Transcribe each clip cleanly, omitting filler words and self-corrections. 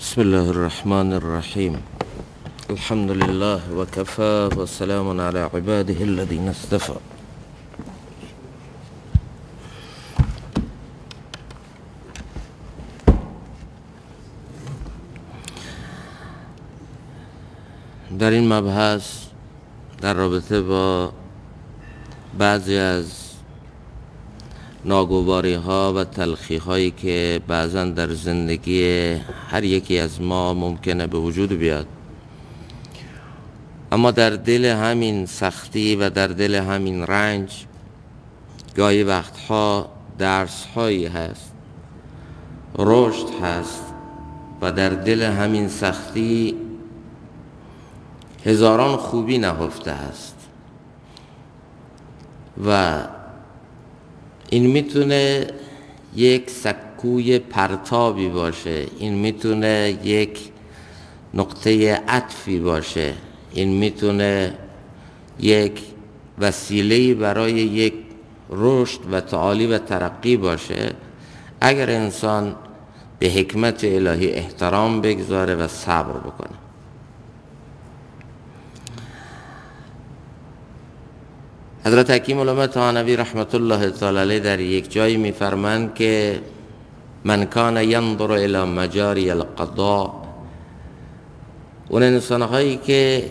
بسم الله الرحمن الرحیم. الحمد لله وكفى وسلام على عباده الذين اصطفى. در این مبحث در رابطه با بعضی از ناگواری ها و تلخی هایی که بعضا در زندگی هر یکی از ما ممکنه به وجود بیاد، اما در دل همین سختی و در دل همین رنج گاهی وقتها درس هایی هست، رشد هست و در دل همین سختی هزاران خوبی نهفته است و این میتونه یک سکوی پرتابی باشه، این میتونه یک نقطه عطفی باشه، این میتونه یک وسیله برای یک رشد و تعالی و ترقی باشه اگر انسان به حکمت الهی احترام بگذاره و صبر بکنه. حضرت حکیم علامه طحاوی رحمت الله تعالی علیه در یک جایی میفرمایند که من کان ینظر الی مجاری القضاء، اون انسانهایی که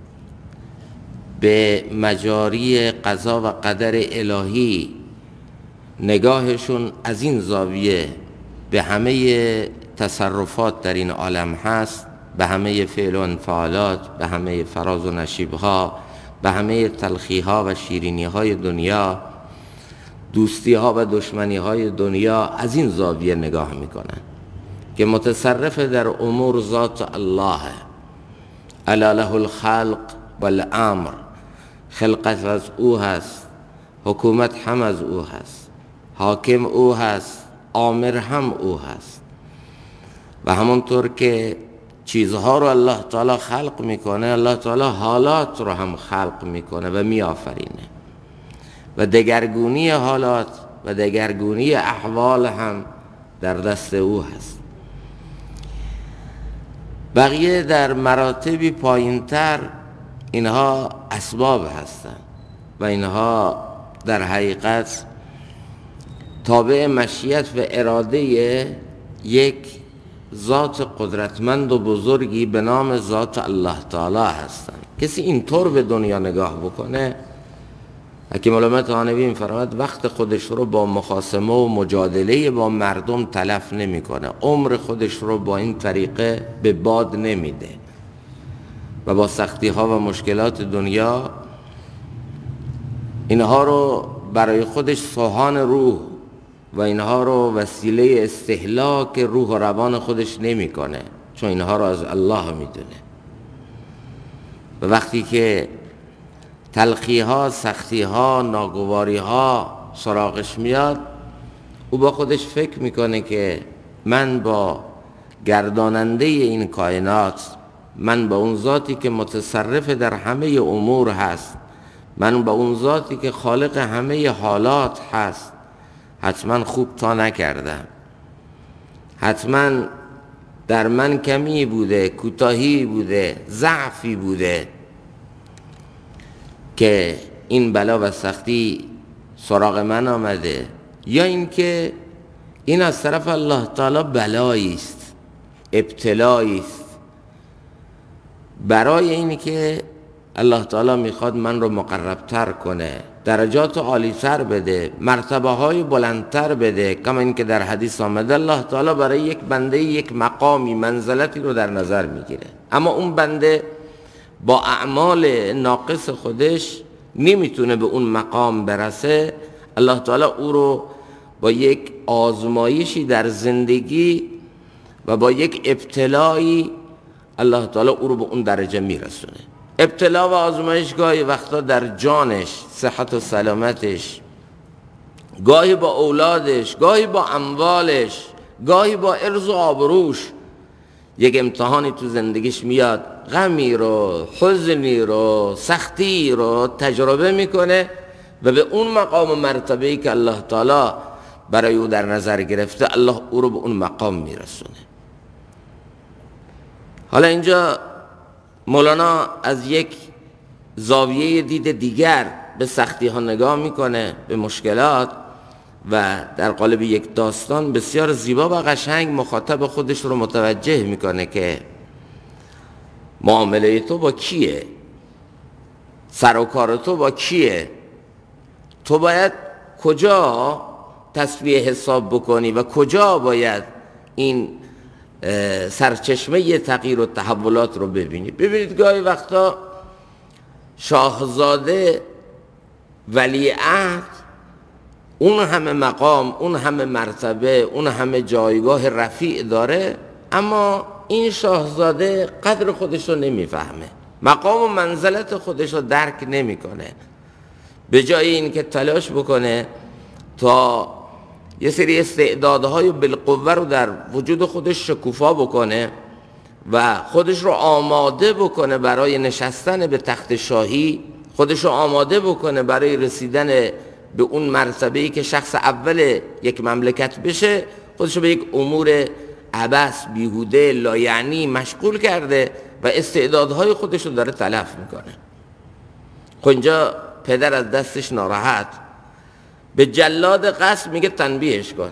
به مجاری قضا و قدر الهی نگاهشون از این زاویه به همه تصرفات در این عالم هست، به همه فعل و انفعالات، به همه فراز و نشیبها، به همه تلخی ها و شیرینی های دنیا، دوستی ها و دشمنی های دنیا، از این زاویه نگاه میکنن که متصرف در امور ذات الله، الا له الخلق والامر، خلقت از او هست، حکومت هم از او هست، حاکم او هست، آمر هم او هست. و همونطور که چیزها رو الله تعالی خلق میکنه، الله تعالی حالات رو هم خلق میکنه و میآفرینه و دگرگونی حالات و دگرگونی احوال هم در دست او هست. بقیه در مراتبی پایینتر اینها اسباب هستند و اینها در حقیقت تابع مشیت و اراده یک ذات قدرتمند و بزرگی به نام ذات الله تعالی هستند. کسی اینطور به دنیا نگاه بکنه، حکیم علامه طحاوی می‌فرماید وقت خودش رو با مخاصمه و مجادله با مردم تلف نمی‌کنه، عمر خودش رو با این طریقه به باد نمیده و با سختی ها و مشکلات دنیا اینها رو برای خودش سوهان روح و اینها رو وسیله استهلاک روح و روان خودش نمی‌کنه، چون اینها رو از الله میدونه. و وقتی که تلخی ها، سختی ها، ناگواری ها سراغش میاد، او با خودش فکر میکنه که من با گرداننده این کائنات، من با اون ذاتی که متصرف در همه امور هست، من با اون ذاتی که خالق همه حالات هست، حتما خوب تا نکردم، حتما در من کمی بوده، کوتاهی بوده، ضعفی بوده که این بلا و سختی سراغ من آمده، یا اینکه این از طرف الله تعالی بلایی است، ابتلایی است، برای اینی که الله تعالی میخواد من رو مقربتر کنه، درجات عالیتر بده، مرتبه های بلندتر بده. کما این که در حدیث آمده الله تعالی برای یک بنده یک مقامی، منزلتی رو در نظر میگیره، اما اون بنده با اعمال ناقص خودش نمیتونه به اون مقام برسه. الله تعالی او رو با یک آزمایشی در زندگی و با یک ابتلایی الله تعالی او رو به اون درجه میرسونه. ابتلا و آزمایش گاهی وقتا در جانش، صحت و سلامتش، گاهی با اولادش، گاهی با اموالش، گاهی با عرض و آبروش یک امتحانی تو زندگیش میاد، غمی رو، حزنی رو، سختی رو تجربه میکنه و به اون مقام و مرتبه‌ای که الله تعالی برای او در نظر گرفته، الله او رو به اون مقام میرسونه. حالا اینجا مولانا از یک زاویه دید دیگر به سختی ها نگاه میکنه، به مشکلات، و در قالب یک داستان بسیار زیبا و قشنگ مخاطب خودش رو متوجه میکنه که معامله تو با کیه، سر و کار تو با کیه، تو باید کجا تسویه حساب بکنی و کجا باید این سرچشمه تغییر و تحولات رو ببینی. ببینید گاهی وقتا شاهزاده ولیعهد اون همه مقام، اون همه مرتبه، اون همه جایگاه رفیع داره، اما این شاهزاده قدر خودش رو نمیفهمه، مقام و منزلت خودش رو درک نمیکنه. به جای این که تلاش بکنه تا یه سری استعدادهای بالقوه رو در وجود خودش شکوفا بکنه و خودش رو آماده بکنه برای نشستن به تخت شاهی، خودش رو آماده بکنه برای رسیدن به اون مرتبه‌ای که شخص اول یک مملکت بشه، خودش رو به یک امور عبث، بیهوده، لایعنی مشغول کرده و استعدادهای خودش رو داره تلف میکنه. خب اینجا پدر از دستش ناراحت به جلاد قصر میگه تنبیهش کن.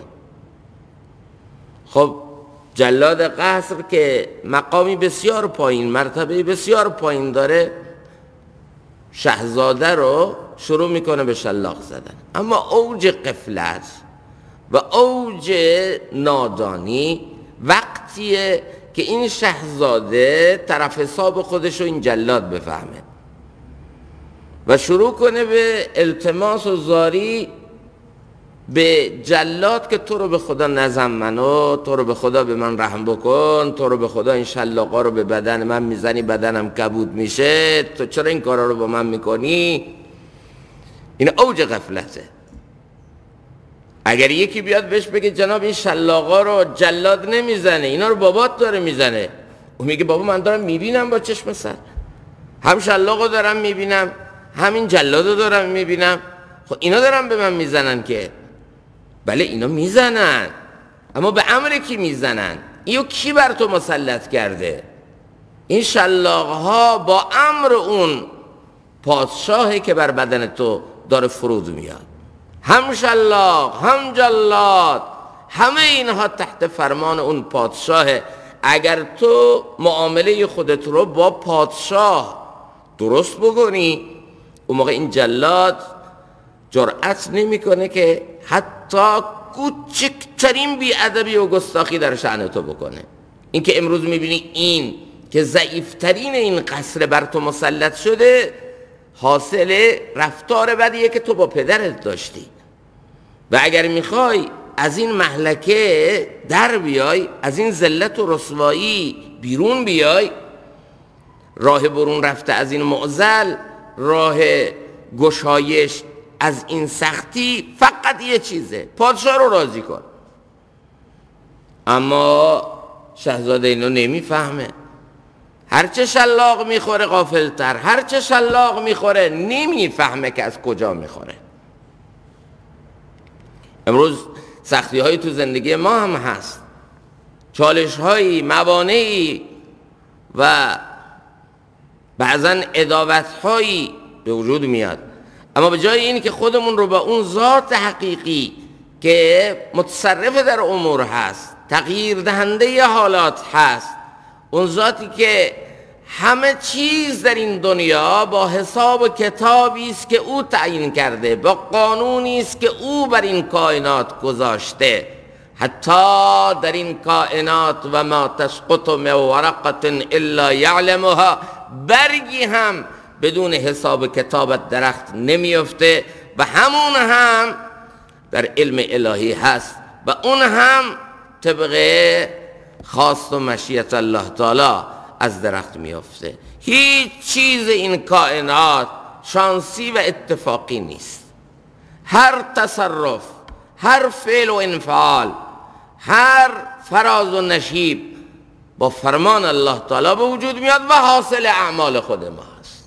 خب جلاد قصر که مقامی بسیار پایین، مرتبه بسیار پایین داره، شاهزاده رو شروع میکنه به شلاق زدن. اما اوج غفلت و اوج نادانی وقتیه که این شاهزاده طرف حساب خودش رو این جلاد بفهمه و شروع کنه به التماس و زاری به جلاد که تو رو به خدا نزن منو، تو رو به خدا به من رحم بکن، تو رو به خدا این شلاقا رو به بدن من میزنی بدنم کبود میشه، تو چرا این کارا رو با من میکنی؟ این اوج غفلته. اگر یکی بیاد بهش بگه جناب این شلاقا رو جلاد نمیزنه، اینا رو بابات داره میزنه، اون میگه بابا من دارم میبینم با چشم سر، هم شلاقو دارم میبینم همین جلادو دارم میبینم، خب اینا دارم به من میزنن که. بله اینا میزنن، اما به امر کی میزنن؟ اینو کی بر تو مسلط کرده؟ این شلاقها با امر اون پادشاهی که بر بدن تو داره فرود میاد. هم شلاق هم جلاد همه اینها تحت فرمان اون پادشاهه. اگر تو معامله خودت رو با پادشاه درست بکنی، اون موقع این جلاد جرأت نمیکنه که حتی کوچکترین بی‌ادبی و گستاخی در شأن تو بکنه. این که امروز میبینی این که ضعیفترین این قصر بر تو مسلط شده، حاصل رفتار بدیه که تو با پدرت داشتی. و اگر میخوای از این مهلکه در بیای، از این ذلت و رسوایی بیرون بیای، راه برون رفته از این معضل، راه گشایش از این سختی فقط یه چیزه، پادشاه رو راضی کن. اما شاهزاده اینو نمیفهمه. هرچه شلاق میخوره غافلتر، هرچه شلاق میخوره نمیفهمه که از کجا میخوره. امروز سختی های تو زندگی ما هم هست، چالش هایی، موانعی و بعضا عداوت هایی به وجود میاد، اما به جای این که خودمون رو با اون ذات حقیقی که متصرف در امور هست، تغییر دهنده حالات هست، اون ذاتی که همه چیز در این دنیا با حساب و کتابی است که او تعیین کرده، با قانونی است که او بر این کائنات گذاشته، حتی در این کائنات و ما تسقط من ورقة الا یعلمها، برگی هم بدون حساب کتابت درخت نمیفته و همون هم در علم الهی هست و اون هم طبق خواست و مشیت الله تعالی از درخت میفته. هیچ چیز این کائنات شانسی و اتفاقی نیست. هر تصرف، هر فعل و انفعال، هر فراز و نشیب با فرمان الله تعالی به وجود میاد و حاصل اعمال خود ما هست.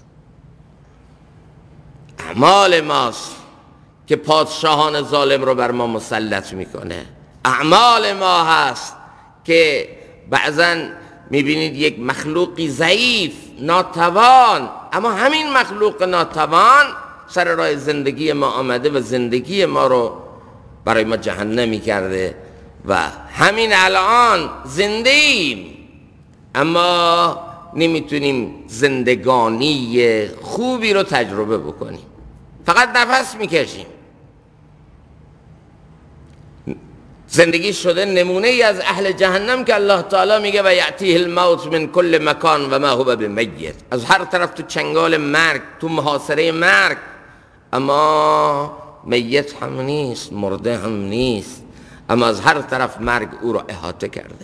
اعمال ماست که پادشاهان ظالم رو بر ما مسلط میکنه. اعمال ما هست که بعضن میبینید یک مخلوقی ضعیف، ناتوان، اما همین مخلوق ناتوان سر راه زندگی ما آمده و زندگی ما رو برای ما جهنمی کرده و همین الان زنده ایم اما نمیتونیم زندگانی خوبی رو تجربه بکنیم، فقط نفس میکشیم. زندگی شده نمونه ای از اهل جهنم که الله تعالی میگه و یأتیه الموت من کل مکان و ما هو بمیت. از هر طرف تو چنگال مرگ، تو محاصره مرگ، اما میت هم نیست، مرده هم نیست، اما از هر طرف مرگ او را احاطه کرده.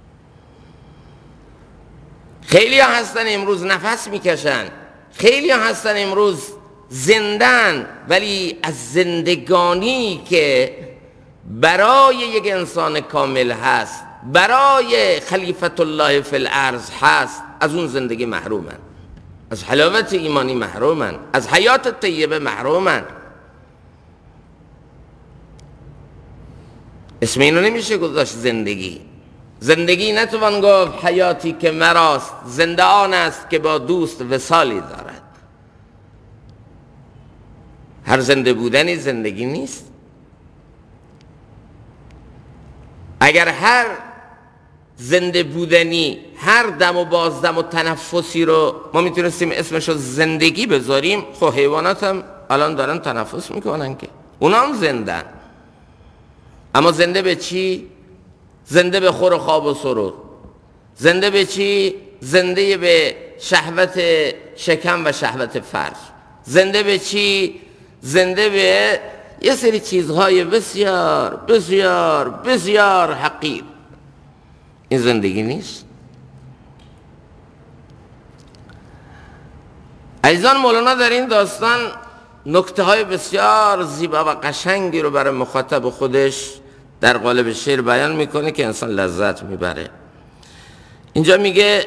خیلی ها هستن امروز نفس میکشن، خیلی ها هستن امروز زندن، ولی از زندگانی که برای یک انسان کامل هست، برای خلیفت الله فی الارض هست، از اون زندگی محرومن، از حلاوت ایمانی محرومن، از حیات طیبه محرومن. اسم اینو نمیشه گذاشت زندگی. زندگی نتوان گفت حیاتی که مراست، زنده آن است که با دوست وصالی دارد. هر زنده بودنی زندگی نیست. اگر هر زنده بودنی، هر دم و بازدم و تنفسی رو ما میتونستیم اسمش رو زندگی بذاریم، خب حیوانات هم الان دارن تنفس میکنن که اونا هم زندن. اما زنده به چی؟ زنده به خور و خواب و سرور. زنده به چی؟ زنده به شهوت شکم و شهوت فرج. زنده به چی؟ زنده به یه سری چیزهای بسیار بسیار بسیار حقیر. این زندگی نیست. عزیزان، مولانا در این داستان نکته های بسیار زیبا و قشنگی رو برای مخاطب خودش در قالب شعر بیان میکنه که انسان لذت میبره. اینجا میگه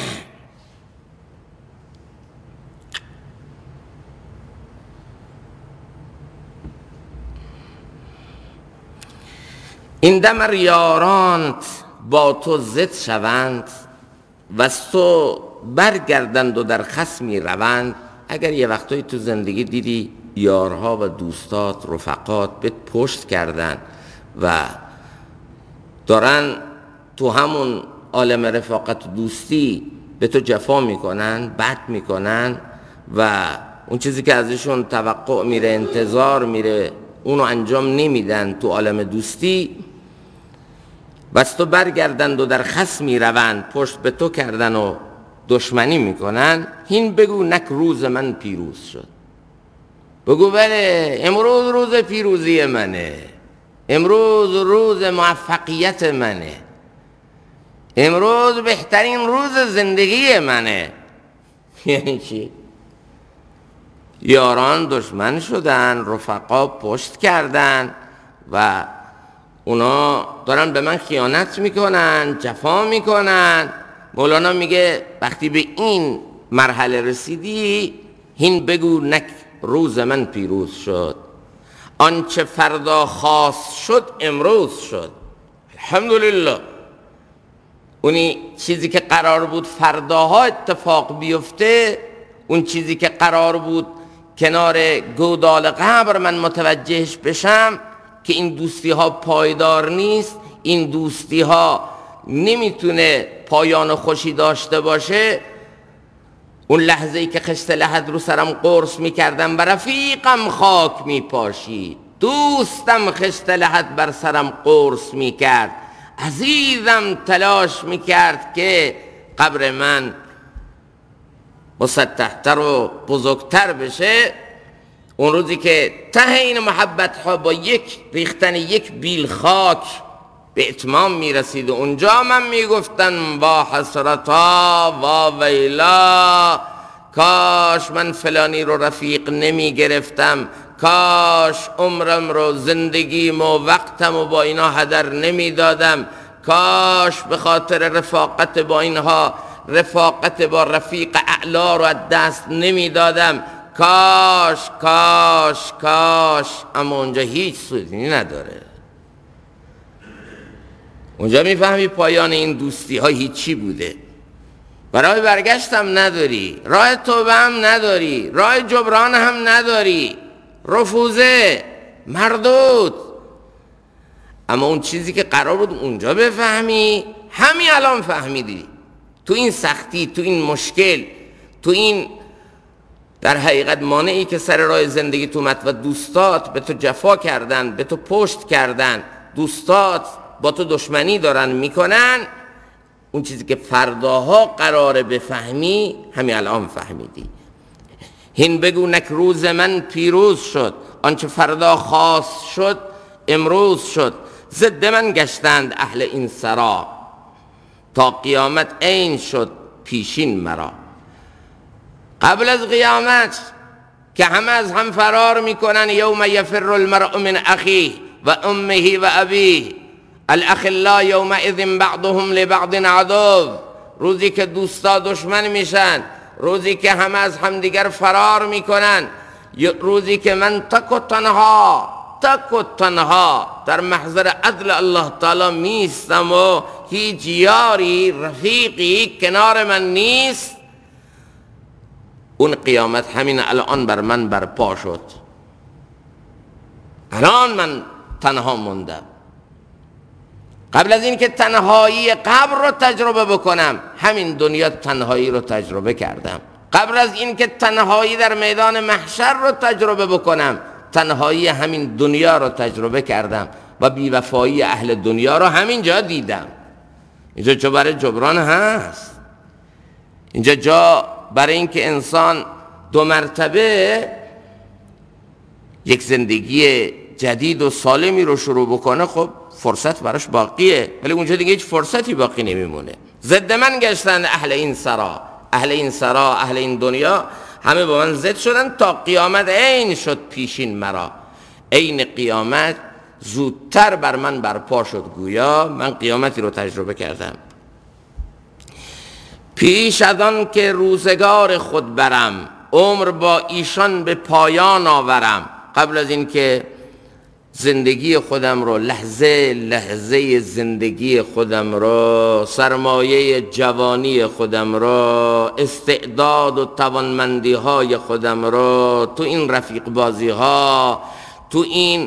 این دم یارانت با تو ضد شوند و از تو برگردند و در خصمی روند. اگر یه وقتایی تو زندگی دیدی یارها و دوستات، رفقات بهت پشت کردن و دارن تو همون عالم رفاقت و دوستی به تو جفا میکنن، بد میکنن و اون چیزی که ازشون توقع میره، انتظار میره، اونو انجام نمیدن تو عالم دوستی، بس تو برگردند و در خصمی روند، پشت به تو کردن و دشمنی میکنن. هین بگو نک روز من پیروز شد. بگو بله امروز روز پیروزی منه، امروز روز موفقیت منه، امروز بهترین روز زندگی منه. یعنی چی؟ یاران دشمن شدن، رفقا پشت کردن و اونا دارن به من خیانت میکنن، جفا میکنن. مولانا میگه وقتی به این مرحله رسیدی، هین بگو نک روز من پیروز شد. آنچه فردا خواست شد امروز شد. الحمدلله. اونی چیزی که قرار بود فرداها اتفاق بیفته، اون چیزی که قرار بود کنار گودال قبر من متوجهش بشم که این دوستی ها پایدار نیست، این دوستی ها نمیتونه پایان خوشی داشته باشه، اون لحظه ای که خشت لحد رو سرم قرص میکردم و رفیقم خاک میپاشید، دوستم خشت لحد بر سرم قرص میکرد، عزیزم تلاش میکرد که قبر من مسطحتر و بزرگتر بشه، اون روزی که ته این محبت ها با یک ریختن یک بیل خاک به اتمام میرسید، اونجا من میگفتن وا حسرتا وا ویلا، کاش من فلانی رو رفیق نمیگرفتم، کاش عمرم رو، زندگیم و وقتم و با اینا هدر نمیدادم، کاش به خاطر رفاقت با اینها رفاقت با رفیق اعلا رو از دست نمیدادم، کاش کاش کاش. اما اونجا هیچ سودی نداره. اونجا میفهمی پایان این دوستی ها هیچی بوده. برای برگشتم نداری، راه توبه هم نداری، راه جبران هم نداری، رفوزه، مردود. اما اون چیزی که قرار بود اونجا بفهمی همین الان فهمیدی. تو این سختی، تو این مشکل، تو این در حقیقت مانعی که سر راه زندگی تو اومد و دوستات به تو جفا کردن، به تو پشت کردن، دوستات با تو دشمنی دارن میکنن، اون چیزی که فرداها قراره بفهمی همین الان فهمیدی. هین بگو نک روز من پیروز شد، آنچه فردا خواست شد امروز شد. ضد من گشتند اهل این سرا، تا قیامت عین شد پیشین مرا. قبل از قیامت که همه از هم فرار میکنن، یوم یفر المرء من اخیه و امه و ابیه الاخلاء یومئذ بعضهم لبعض عدو. روزی که دوستا دشمن میشن، روزی که همه از همدیگر فرار میکنن، روزی که من تک و تنها در محضر عدل الله تعالی میستم و هیچ یاری رفیقی کنار من نیست. اون قیامت همین الان بر من برپا شد. الان من تنها موندم. قبل از این که تنهایی قبر رو تجربه بکنم، همین دنیا تنهایی رو تجربه کردم. قبل از این که تنهایی در میدان محشر رو تجربه بکنم، تنهایی همین دنیا رو تجربه کردم و بیوفایی اهل دنیا رو همین جا دیدم. اینجا جا برای جبران هست. اینجا جا برای این که انسان دو مرتبه یک زندگی جدید و سالمی رو شروع بکنه، خب فرصت براش باقیه، ولی اونجا دیگه هیچ فرصتی باقی نمیمونه. ضد من گشتن اهل این سرا، اهل این سرا، اهل این دنیا همه با من ضد شدن، تا قیامت عین شد پیشین مرا. عین قیامت زودتر بر من برپا شد، گویا من قیامتی رو تجربه کردم. پیش از آن که روزگار خود برم، عمر با ایشان به پایان آورم. قبل از این که زندگی خودم رو، لحظه لحظه زندگی خودم رو، سرمایه جوانی خودم رو، استعداد و توانمندی های خودم رو، تو این رفیق بازی ها، تو این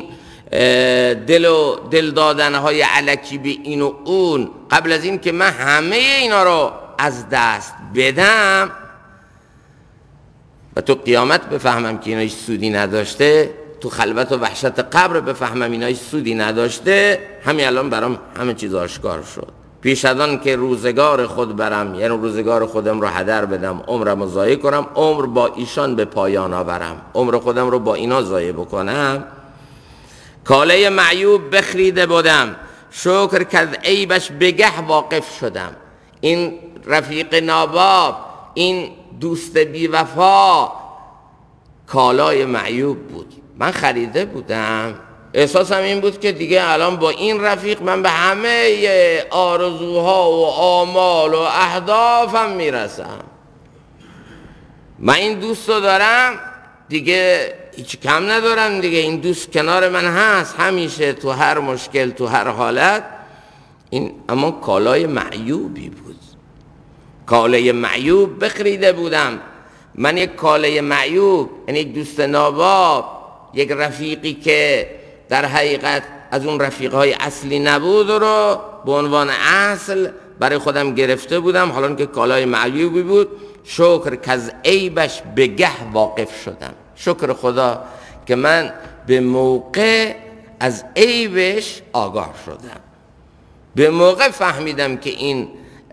دل دادن های علکی به این و اون، قبل از این که من همه اینا رو از دست بدم و تو قیامت بفهمم که اینا هیچ سودی نداشته، تو خلوت و وحشت قبر بفهمم اینا هیچ سودی نداشته، همین الان برام همه چیز آشکار شد. پیش از آن که روزگار خود برم، یعنی روزگار خودم رو هدر بدم، عمرم رو ضایع کنم، عمر با ایشان به پایان آورم، عمر خودم رو با اینا ضایع بکنم. کاله معیوب بخریده بودم، شکر که از عیبش بگه واقف شدم. این رفیق ناباب، این دوست بی وفا کالای معیوب بود، من خریده بودم. احساسم این بود که دیگه الان با این رفیق من به همه آرزوها و آمال و اهدافم میرسم. من این دوست رو دارم دیگه، هیچ کم ندارم دیگه. این دوست کنار من هست همیشه، تو هر مشکل، تو هر حالت. این اما کالای معیوبی بود. کالای معیوب بخریده بودم. من یک کالای معیوب، یعنی یک دوست ناباب، یک رفیقی که در حقیقت از اون رفیقهای اصلی نبود رو به عنوان اصل برای خودم گرفته بودم. حالا که کالای معیوبی بود، شکر که از عیبش به گه واقف شدم. شکر خدا که من به موقع از عیبش آگاه شدم، به موقع فهمیدم که این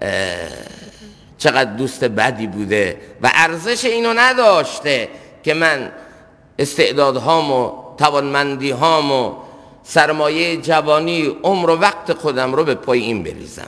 چقدر دوست بدی بوده و ارزش اینو نداشته که من استعدادهامو، توانمندیهامو، سرمایه جوانی، عمر و وقت خودم رو به پای این بریزم.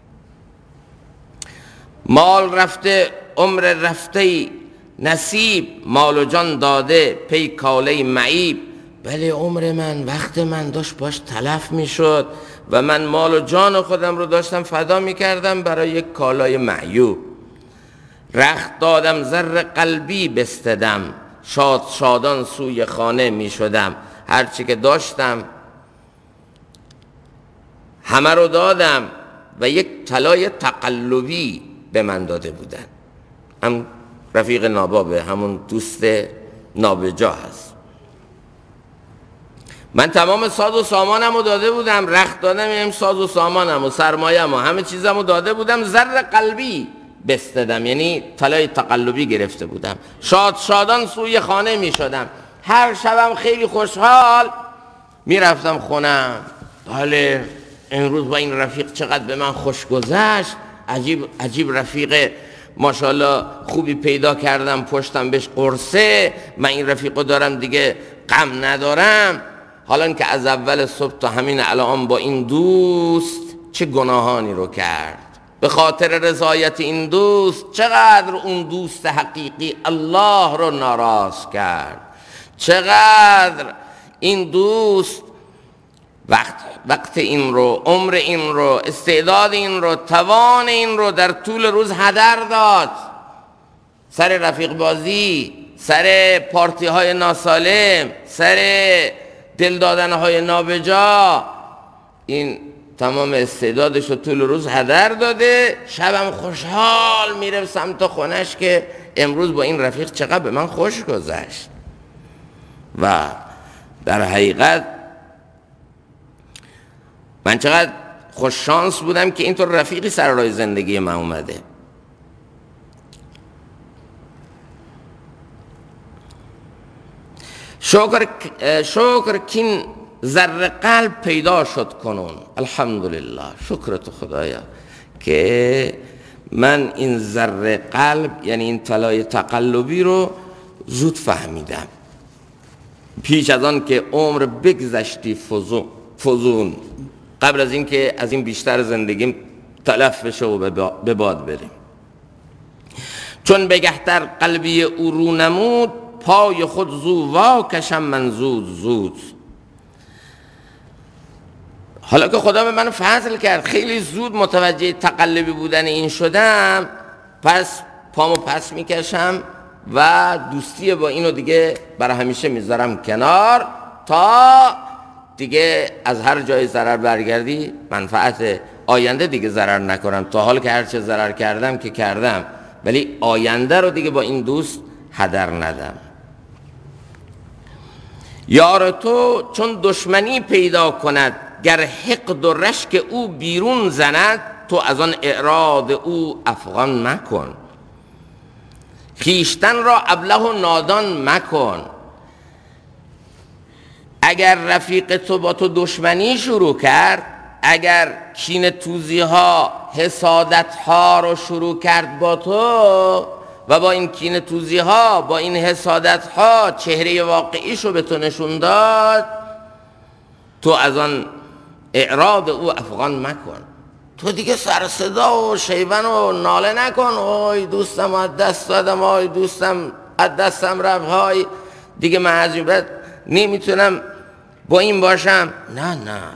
مال رفته، عمر رفته، نصیب مال و جان داده پی کاله معیب. بله عمر من، وقت من داشت باش تلف می شد و من مال و جان خودم رو داشتم فدا می کردم برای یک کالای معیوب. رخت دادم زر قلبی بستدم، شاد شادان سوی خانه می شدم. هرچی که داشتم، همه رو دادم و یک طلای تقلبی به من داده بودن. هم رفیق نابابه، همون دوست نابجا هست. من تمام ساز و سامانم رو داده بودم، رخت دادم، این ساز و سامانم و سرمایه‌ام و همه چیزم رو داده بودم، زر قلبی بستدم، یعنی طلای تقلبی گرفته بودم. شادان سوی خانه می شدم، هر شبم خیلی خوشحال می رفتم خونم. بله امروز با این رفیق چقدر به من خوش گذشت، عجیب رفیق ماشاءالله خوبی پیدا کردم، پشتم بهش قرصه، من این رفیقو دارم دیگه غم ندارم. حالا که از اول صبح تا همین الان با این دوست چه گناهانی رو کرد، به خاطر رضایت این دوست چقدر اون دوست حقیقی الله رو ناراض کرد، چقدر این دوست وقت این رو، عمر این رو، استعداد این رو، توان این رو در طول روز هدر داد سر رفیق بازی، سر پارتی های ناسالم، سر دل دادن های نابجا. این تمام استعدادش رو طول روز هدر داده، شبم خوشحال میره سمت خونش که امروز با این رفیق چقدر به من خوش گذشت. و در حقیقت من چقدر خوش شانس بودم که اینطور رفیقی سر راه زندگی من اومده. شکر کین زر قلب پیدا شد کنون. الحمدلله، شکر تو خدایا که من این زر قلب یعنی این طلای تقلبی رو زود فهمیدم، پیش از آن که عمر بگذشتی فزون، قبل از این که از این بیشتر زندگیم تلف بشه و به باد بریم. چون بگهتر قلبی او رو نمود، پای خود زو وا کشم من زود. حالا که خدا به من فضل کرد، خیلی زود متوجه تقلبی بودن این شدم، پس پامو پس میکشم و دوستی با اینو دیگه برای همیشه میذارم کنار، تا دیگه از هر جای ضرر برگردی منفعت آینده دیگه ضرر نکنم. تا حال که هرچه ضرر کردم که کردم، ولی آینده رو دیگه با این دوست هدر ندم. یار تو چون دشمنی پیدا کند، گر حقد و رشک او بیرون زند، تو از آن اعراض او افغان مکن. خیشتن را ابله و نادان مکن. اگر رفیق تو با تو دشمنی شروع کرد، اگر کینه توزی ها، حسادت ها رو شروع کرد با تو و با این کینه توزی ها، با این حسادت ها چهره واقعیش رو به تو نشون داد، تو از آن اعراض او افغان مکن. تو دیگه سر صدا و شیون و ناله نکن، اوی دوستم از دست دادم، اوی دوستم از دستم رفت، های دیگه من از این بعد نمیتونم با این باشم. نه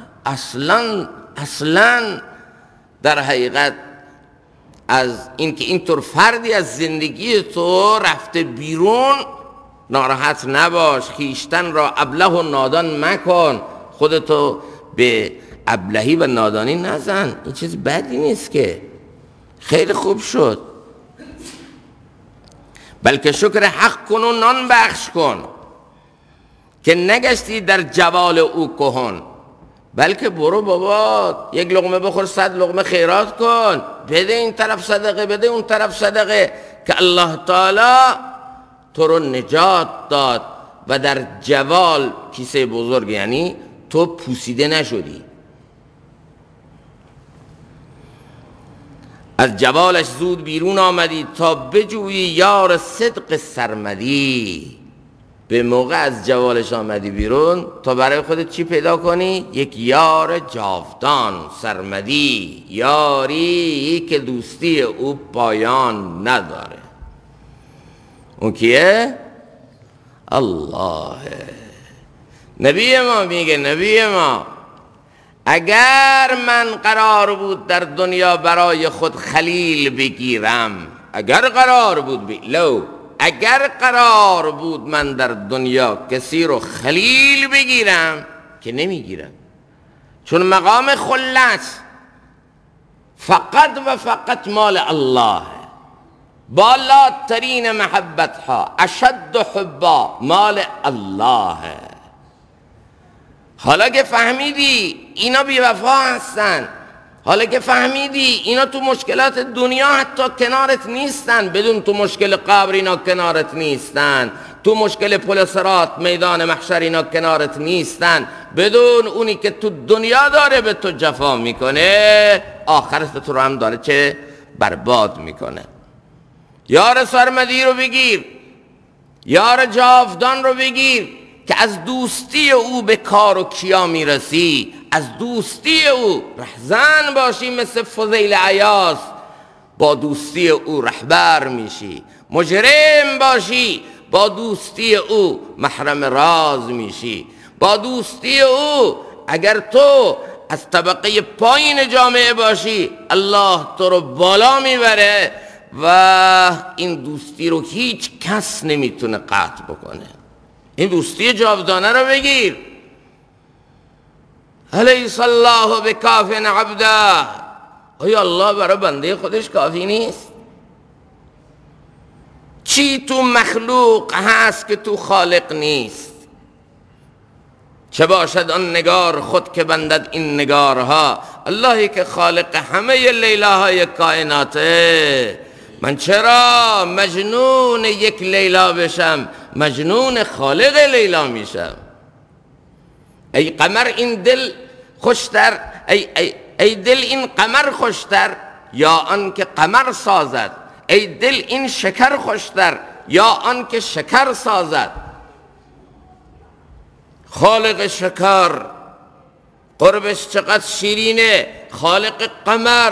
اصلا در حقیقت از اینکه اینطور فردی از زندگی تو رفته بیرون ناراحت نباش. خیشتن را ابله و نادان مکن، خودتو به ابلهی و نادانی نزن. این چیز بدی نیست که، خیلی خوب شد. بلکه شکر حق کن و نان بخش کن، که نگشتی در جوال او کهن. بلکه برو بابا یک لقمه بخور، 100 لقمه خیرات کن، بده این طرف صدقه، بده اون طرف صدقه، که الله تعالی تو رو نجات داد و در جوال، کیسه بزرگ، یعنی تو پوسیده نشدی، از جوالش زود بیرون آمدی، تا بجویی یار صدق سرمدی. به موقع از جوالش آمدی بیرون تا برای خودت چی پیدا کنی؟ یک یار جاودان سرمدی، یاری که دوستی او پایان نداره. اون کیه؟ الله. نبی ما میگه، نبی ما اگر من قرار بود در دنیا برای خود خلیل بگیرم، اگر قرار بود اگر قرار بود من در دنیا کسی رو خلیل بگیرم، که نمیگیرم، چون مقام خلت فقط و فقط مال الله، بالاترین محبت ها، اشد حبا مال الله. حالا که فهمیدی اینا بی وفا هستن، حالا که فهمیدی اینا تو مشکلات دنیا حتی کنارت نیستن، بدون تو مشکل قبر اینا کنارت نیستن، تو مشکل پل صراط میدان محشر اینا کنارت نیستن، بدون اونی که تو دنیا داره به تو جفا میکنه، آخرت تو رو هم داره چه برباد میکنه. یار سرمدی رو بگیر، یار جاودان رو بگیر که از دوستی او به کار و کیا میرسی، از دوستی او رهزن باشی، مثل فضیل عیاض با دوستی او رهبر میشی، مجرم باشی با دوستی او محرم راز میشی، با دوستی او اگر تو از طبقه پایین جامعه باشی الله تو رو بالا میبره و این دوستی رو هیچ کس نمیتونه قطع بکنه. این دوستی جاودانه رو بگیر. الیس الله بکاف عبده، آیا الله برای بنده خودش کافی نیست؟ چی تو مخلوق هست که تو خالق نیست؟ چه باشد آن نگار خود که بندد این نگارها، اللهی که خالق همه لیلاهای کائناته، من چرا مجنون یک لیلا بشم، مجنون خالق لیلا میشم. ای قمر این دل خوشتر، ای دل این قمر خوشتر یا آن که قمر سازد، ای دل این شکر خوشتر یا آن که شکر سازد. خالق شکر قربش چقدر شیرینه، خالق قمر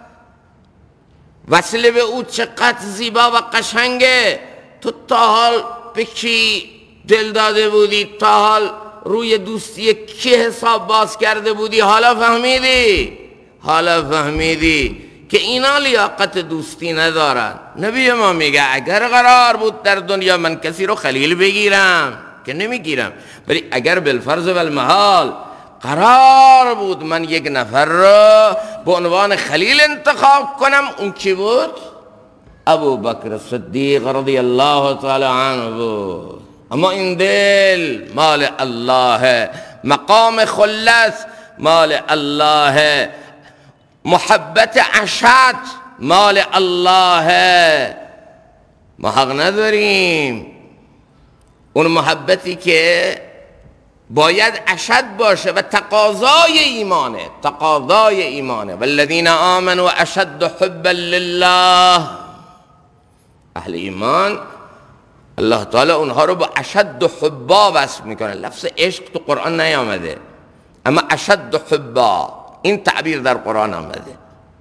وصله به او چقدر زیبا و قشنگه. تو تا حال به کی دل داده بودی؟ تا حال روی دوستی کی حساب باز کرده بودی؟ حالا فهمیدی؟ حالا فهمیدی که اینا لیاقت دوستی ندارن. نبی ما میگه اگر قرار بود در دنیا من کسی رو خلیل بگیرم که نمیگیرم، ولی اگر بالفرض و المحال قرار بود من یک نفر رو به عنوان خلیل انتخاب کنم، اون کی بود؟ ابو بکر صدیق رضی الله تعالی عنه بود. اما این دل مال الله، مقام خلت مال الله، محبت اشد مال الله. ما حق نداریم اون محبتی که باید اشد باشه و تقاضای ایمانه، تقاضای ایمانه. والذین آمنوا اشد حبا لله، اهل ایمان الله تعالی اونها رو با اشد حبا وصف میکنه. لفظ عشق تو قرآن نیامده، اما اشد حبا این تعبیر در قرآن آمده.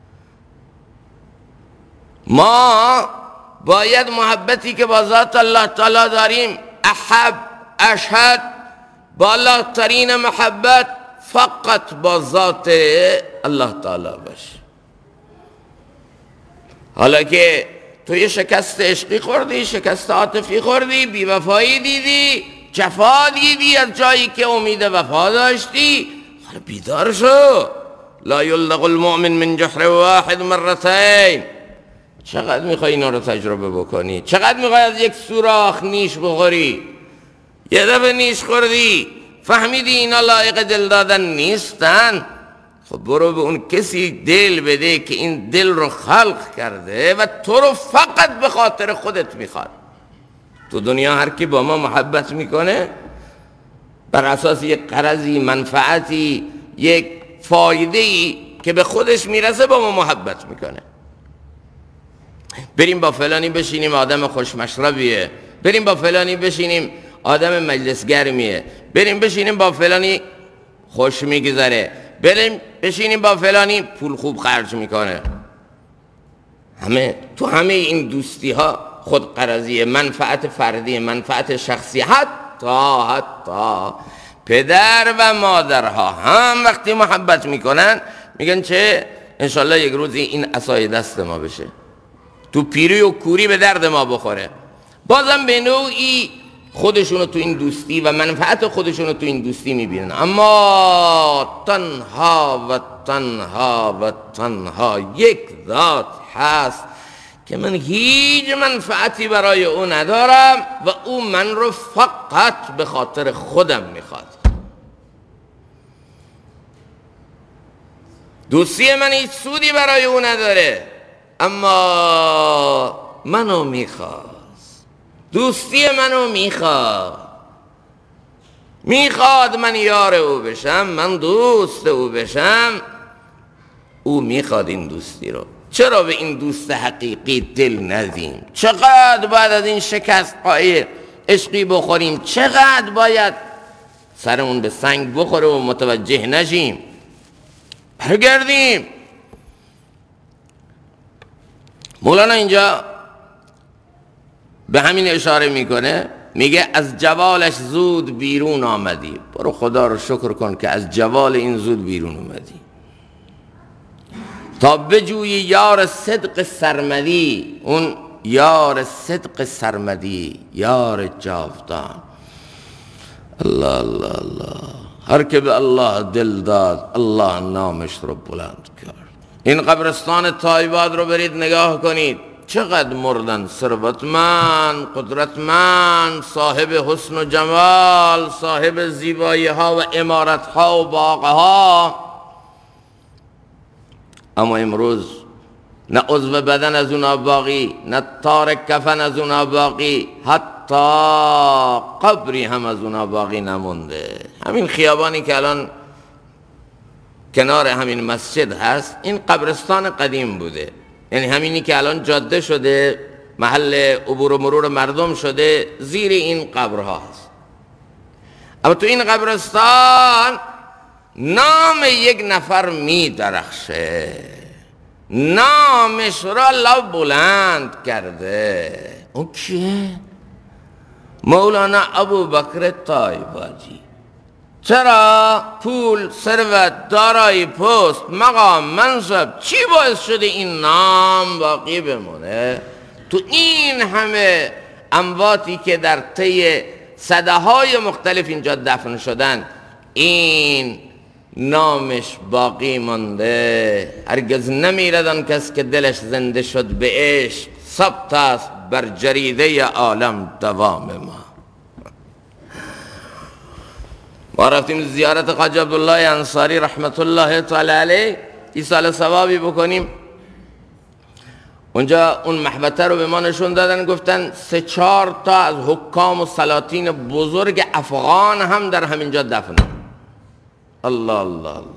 ما باید محبتی که با ذات الله تعالی داریم، احب اشهد، بالاترین محبت فقط با ذات الله تعالی باشه. حالا که تو یه شکست عشقی خوردی، شکست عاطفی خوردی، بی‌وفایی دیدی، جفا دیدی از جایی که امید وفا داشتی، حالا بیدار شو. لا یلدغ المؤمن من جحر واحد مرتين. چقدر میخوای اینا رو تجربه بکنی؟ چقدر میخوای از یک سوراخ نیش بخوری؟ یه دفعه نیش خوردی فهمیدی اینا لایق دل دادن نیستن، خب برو به اون کسی دل بده که این دل رو خلق کرده و تو رو فقط به خاطر خودت میخواد. تو دنیا هر کی با ما محبت میکنه بر اساس یک غرضی، منفعتی، یک فایده‌ای که به خودش میرسه با ما محبت میکنه. بریم با فلانی بشینیم آدم خوشمشربیه، بریم با فلانی بشینیم آدم مجلس گرمیه، بریم بشینیم با فلانی خوش میگذره، بریم بشینیم با فلانی پول خوب خرج میکنه. تو همه این دوستی ها خود غرضیه، منفعت فردی، منفعت شخصی. حتی پدر و مادرها هم وقتی محبت میکنن میگن چه انشالله یک روزی این عصای دست ما بشه، تو پیری و کوری به درد ما بخوره. بازم به نوعی خودشونو تو این دوستی و منفعت خودشونو تو این دوستی میبینن. اما تنها و تنها و تنها یک ذات هست که من هیچ منفعتی برای او ندارم و او من رو فقط به خاطر خودم میخواد. دوستی من هیچ سودی برای او نداره، اما منو میخواد. دوستی منو میخواد من یار او بشم، من دوست او بشم. او میخواد این دوستی رو. چرا به این دوست حقیقی دل ندیم؟ چقدر باید از این شکست های عشقی بخوریم؟ چقدر باید سرمون به سنگ بخوره و متوجه نشیم؟ برگردیم. مولانا اینجا به همین اشاره میکنه، میگه از جوالش زود بیرون آمدی. برو خدا رو شکر کن که از جوال این زود بیرون اومدی تا بجویی یار صدق سرمدی. اون یار صدق سرمدی، یار جاودان. الله الله الله. هر که به الله دل داد الله نامش رو بلند کرد. این قبرستان تایباد رو برید نگاه کنید، چقدر مردن ثروتمند، قدرتمند، صاحب حسن و جمال، صاحب زیبایی ها و عمارت ها و باغ ها، اما امروز نه عضو بدن از اونا باقی، نه تار کفن از اونا باقی، حتی قبری هم از اونا باقی نمونده. همین خیابانی که الان کنار همین مسجد هست، این قبرستان قدیم بوده. یعنی همینی که الان جاده شده، محل عبور و مرور مردم شده، زیر این قبرها هست. اما تو این قبرستان نام یک نفر می درخشه، نامش را الله بلند کرده. اون کیه؟ مولانا ابوبکر طایباجی. چرا؟ پول، ثروت، دارایی، پست، مقام، منصب، چی باعث شده این نام باقی بمونه؟ تو این همه امواتی که در طی سده‌های مختلف اینجا دفن شدن، این نامش باقی مانده. هرگز نمیرد آن کس که دلش زنده شد به عشق، ثبت است بر جریده عالم دوام ما. ما رفتیم زیارت خواجه عبدالله انصاری رحمت الله تعالی علیه، ایصال ثوابی بکنیم. اونجا اون محبته رو به ما نشون دادن، گفتن 3-4 تا از حکام و سلاطین بزرگ افغان هم در همینجا دفنن. الله الله الله.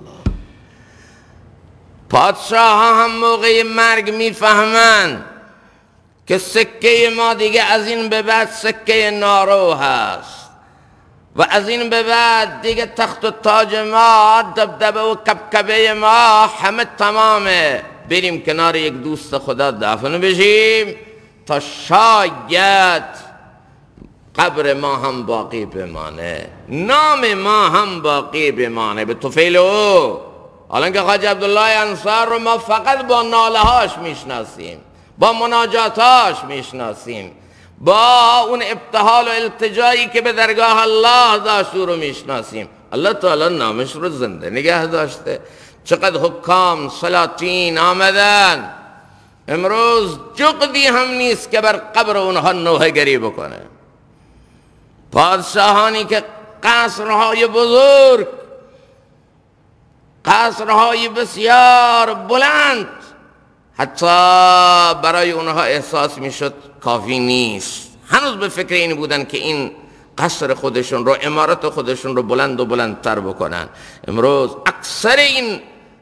پادشاه ها هم موقع مرگ میفهمن که سکه ما دیگه از این به بعد سکه نارو هست و از این به بعد دیگه تخت و تاج ما، دبدبه و کبکبه ما همه تمامه. بریم کنار یک دوست خدا دفن بشیم تا شاید قبر ما هم باقی بمانه، نام ما هم باقی بمانه به طفیل او. حالا که خواجه عبدالله انصار رو ما فقط با ناله هاش میشناسیم، با مناجاتاش میشناسیم، با اون ابتهال و التجایی که به درگاه الله داشت رو میشناسیم. الله تعالی نامش رو زنده نگه داشته. چقدر حکام سلاطین آمدن، امروز جغدی هم نیست که بر قبر اونها نوحه گری بکنه. پادشاهانی که قصرهای بزرگ، قصرهای بسیار بلند، حتی برای اونها احساس میشد کافی نیست، هنوز به فکر این بودن که این قصر خودشون رو، عمارت خودشون رو بلند و بلندتر بکنن. امروز اکثر این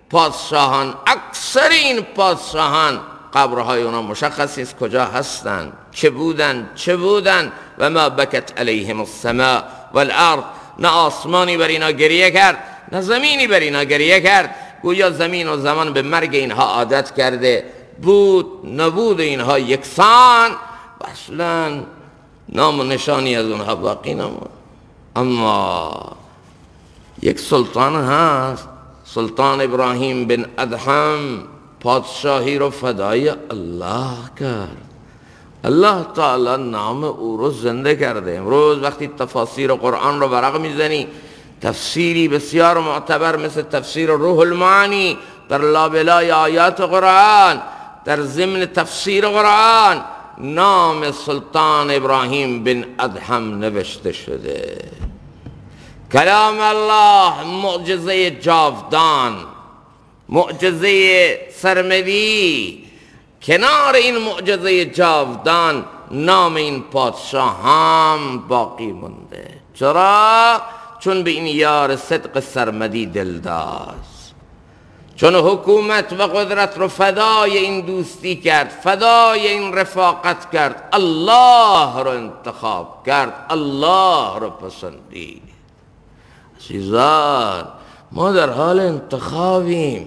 پادشاهان قبرهای اونا مشخصی است کجا هستند، چه بودن و ما بکت علیهم السماء والارض. نه آسمانی بر اینا گریه کرد، نه زمینی بر اینا گریه کرد. گویا زمین و زمان به مرگ اینها عادت کرده بود، نبود اینها یکسان و اصلا نام و نشانی از اونها باقی نمود. اما یک سلطان هست، سلطان ابراهیم بن ادهم، پادشاهی رو فدای الله کرد. الله تعالی نام او رو زنده کرده. امروز وقتی تفاسیر قرآن رو ورق میزنی، تفسیری بسیار معتبر مثل تفسیر روح المعانی در لابلای آیات قرآن، در ضمن تفسیر قرآن نام سلطان ابراهیم بن ادهم نوشته شده. کلام الله معجزه جاودان، معجزه سرمدی. کنار این معجزه جاودان نام این پادشاه هم باقی مونده. چرا؟ چون به این یار صدق سرمدی دل داد، چون حکومت و قدرت رو فدای این دوستی کرد، فدای این رفاقت کرد، الله رو انتخاب کرد، الله رو پسندید. عزیزان، ما در حال انتخابیم.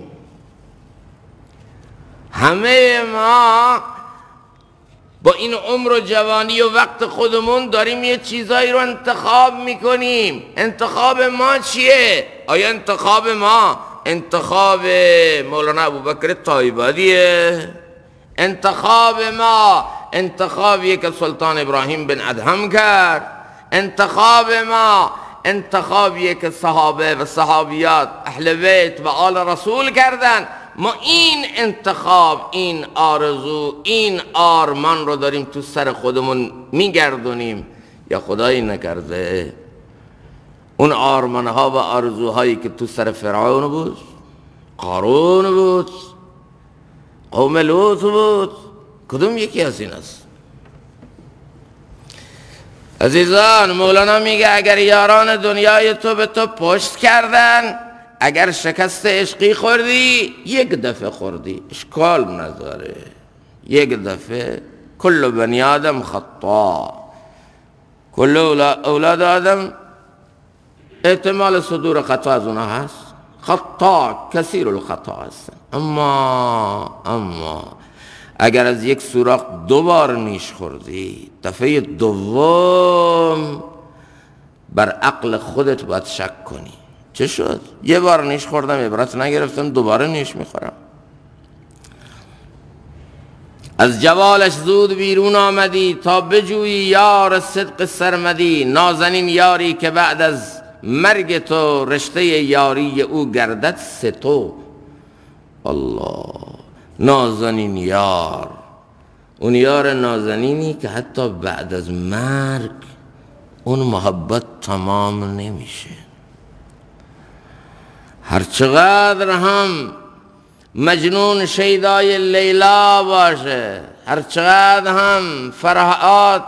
همه ما با این عمر و جوانی و وقت خودمون داریم یه چیزایی رو انتخاب میکنیم. انتخاب ما چیه؟ آیا انتخاب ما انتخاب مولانا ابوبکر طایبادیه؟ انتخاب ما انتخابیه که سلطان ابراهیم بن ادهم کرد؟ انتخاب ما انتخابیه که صحابه و صحابیات اهل بیت و آل رسول کردن؟ ما این انتخاب، این آرزو، این آرمان رو داریم تو سر خودمون میگردونیم یا خدایی نکرده اون آرمانها و آرزوهایی که تو سر فرعون بود، قارون بود، قوم لوط بود، کدوم یکی از این است؟ عزیزان، مولانا میگه اگر یاران دنیای تو به تو پشت کردن، اگر شکست عشقی خوردی، یک دفعه خوردی، اشکال نداره، یک دفعه. کل بنی آدم خطا، کل اولاد آدم احتمال صدور خطا از اونها هست، خطا کثیر الخطا هستن. اما اگر از یک سوراخ 2 بار نیش خوردی، دفعه دوم بر عقل خودت باید شک کنی. چه شد؟ 1 بار نیش خوردم عبرت نگرفتم، دوباره نیش میخورم. از جوالش زود بیرون آمدی تا بجویی یار صدق سرمدی. نازنین یاری که بعد از مرگ تو رشته یاری او گردد ستو. الله، نازنین یار، اون یار نازنینی که حتی بعد از مرگ اون محبت تمام نمیشه. هرچقدر هم مجنون شیدای لیلا باشه، هرچقدر هم فرهاد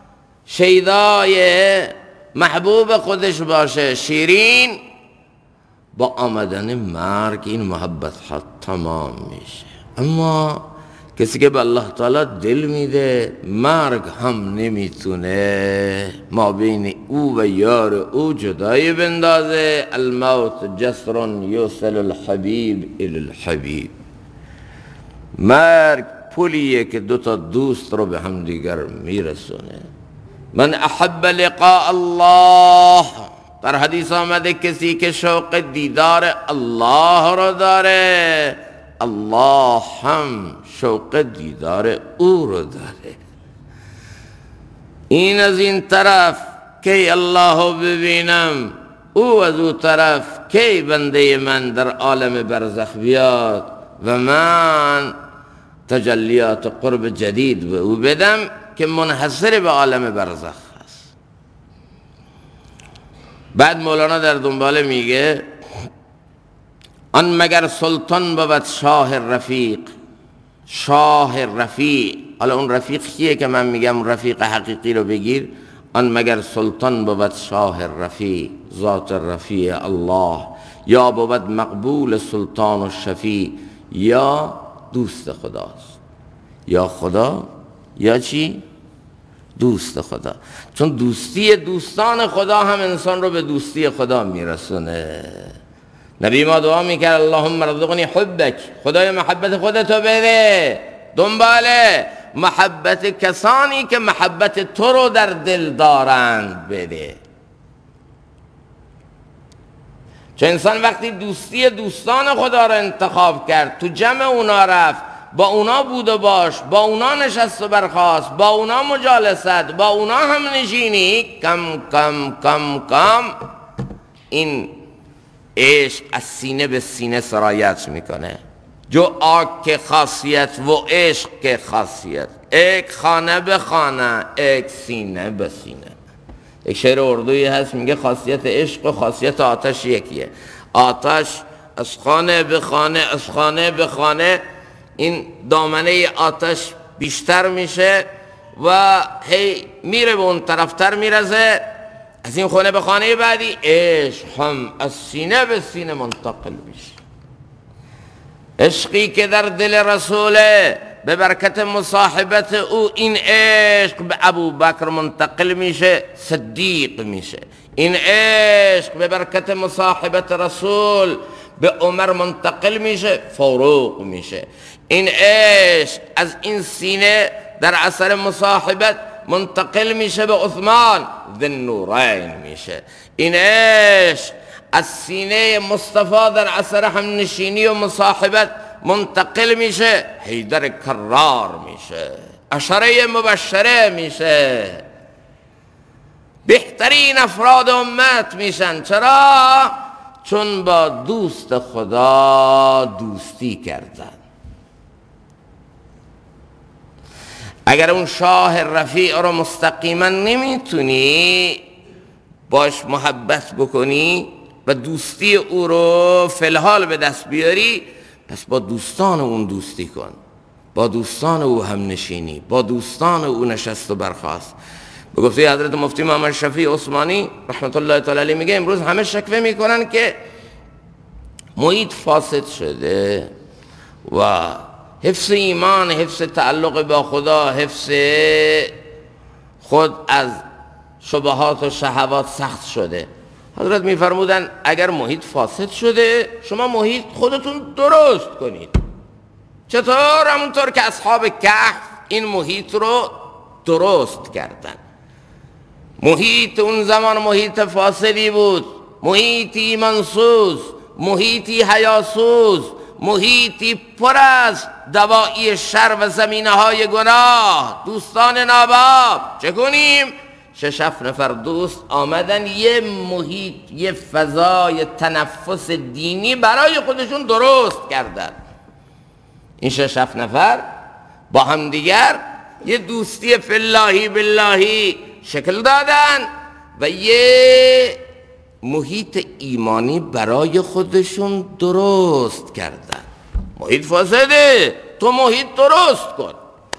شیدای محبوب خودش باشه، شیرین، با آمدن مرگ این محبت ها تمام میشه. اما کسی که به الله تعالی دل میده، مرگ هم نمیتونه ما بین او و یار او جدایی بندازه. الموت جسر یوصل الحبیب الی الحبیب. مرگ پلیه که 2 تا دوست رو به هم دیگر میرسونه. من احب لقاء الله، در حدیث آمده کسی که شوق دیدار الله رو داره، الله هم شوق دیدار او رو داره. این از این طرف کی الله رو ببینم، او از او طرف کی بنده من در عالم برزخ بیاد و من تجلیات قرب جدید به او بدم که منحصر به عالم برزخ هست. بعد مولانا در دنباله میگه آن مگر سلطان بود شاه رفیق. شاه رفیق، حالا اون رفیق کیه که من میگم رفیق حقیقی رو بگیر؟ آن مگر سلطان بود شاه رفیق، ذات رفیع الله، یا بود مقبول سلطان و شفیع، یا دوست خداست، یا خدا یا چی؟ دوست خدا. چون دوستی دوستان خدا هم انسان رو به دوستی خدا میرسونه. نبی ما دعا میکرد اللهم ارزقنی حبک، خدای محبت خودتو بده، دنباله محبت کسانی که محبت تو رو در دل دارند بده. چون انسان وقتی دوستی دوستان خدا رو انتخاب کرد، تو جمع اونا رفت، با اونا بود و باش، با اونا نشست و برخاست، با اونا مجالست، با اونا هم نشینی، کم کم کم کم این عشق از سینه به سینه سرایت میکنه. جو آگ که خاصیت و عشق که خاصیت، ایک خانه به خانه، ایک سینه به سینه. یک شعر اردویی هست میگه خاصیت عشق و خاصیت آتش یکیه. آتش از خانه به خانه، از خانه به خانه، این دامنه آتش بیشتر میشه و هی میره به اون طرفتر میرزه. از این خانه به خانه بعدی عشق هم از سینه به سینه منتقل میشه. عشقی که در دل رسوله، به برکت مصاحبت او این عشق به ابوبکر منتقل میشه، صدیق میشه. این عشق به برکت مصاحبت رسول به عمر منتقل میشه، فاروق میشه. این عشق از این سینه در اثر مصاحبت منتقل میشه به عثمان، ذی النورین میشه. این عشق از سینه مصطفی در اثر همنشینی و مصاحبت منتقل میشه، حیدر کرار میشه، عشره مبشره میشه، بهترین افراد امت میشن. چرا؟ چون با دوست خدا دوستی کردن. اگر اون شاه رفیع رو مستقیما نمیتونی باش محبت بکنی و دوستی او رو فی الحال به دست بیاری، پس با دوستان اون دوستی کن، با دوستان او هم نشینی، با دوستان او نشست و برخاست. به گفته حضرت مفتی محمد شفیع عثمانی رحمت الله تعالی علیه میگه امروز همه شکوه میکنن که محیط فاسد شده و حفظ ایمان، حفظ تعلق با خدا، حفظ خود از شبهات و شهوات سخت شده. حضرت میفرمودن اگر محیط فاسد شده، شما محیط خودتون درست کنید. چطور؟ همونطور که اصحاب کهف این محیط رو درست کردن. محیط اون زمان محیط فاسدی بود، محیطی منسوز، محیطی حیاسوز، محیطی پر از دوایی شر و زمینه های گناه، دوستان ناباب. چه کنیم؟ 6-7 نفر دوست آمدن یه محیط، یه فضای تنفس دینی برای خودشون درست کردن. این 6-7 نفر با هم دیگر یه دوستی فلاحی باللهی شکل دادن و یه محیط ایمانی برای خودشون درست کردن. محیط فاسده، تو محیط درست کن،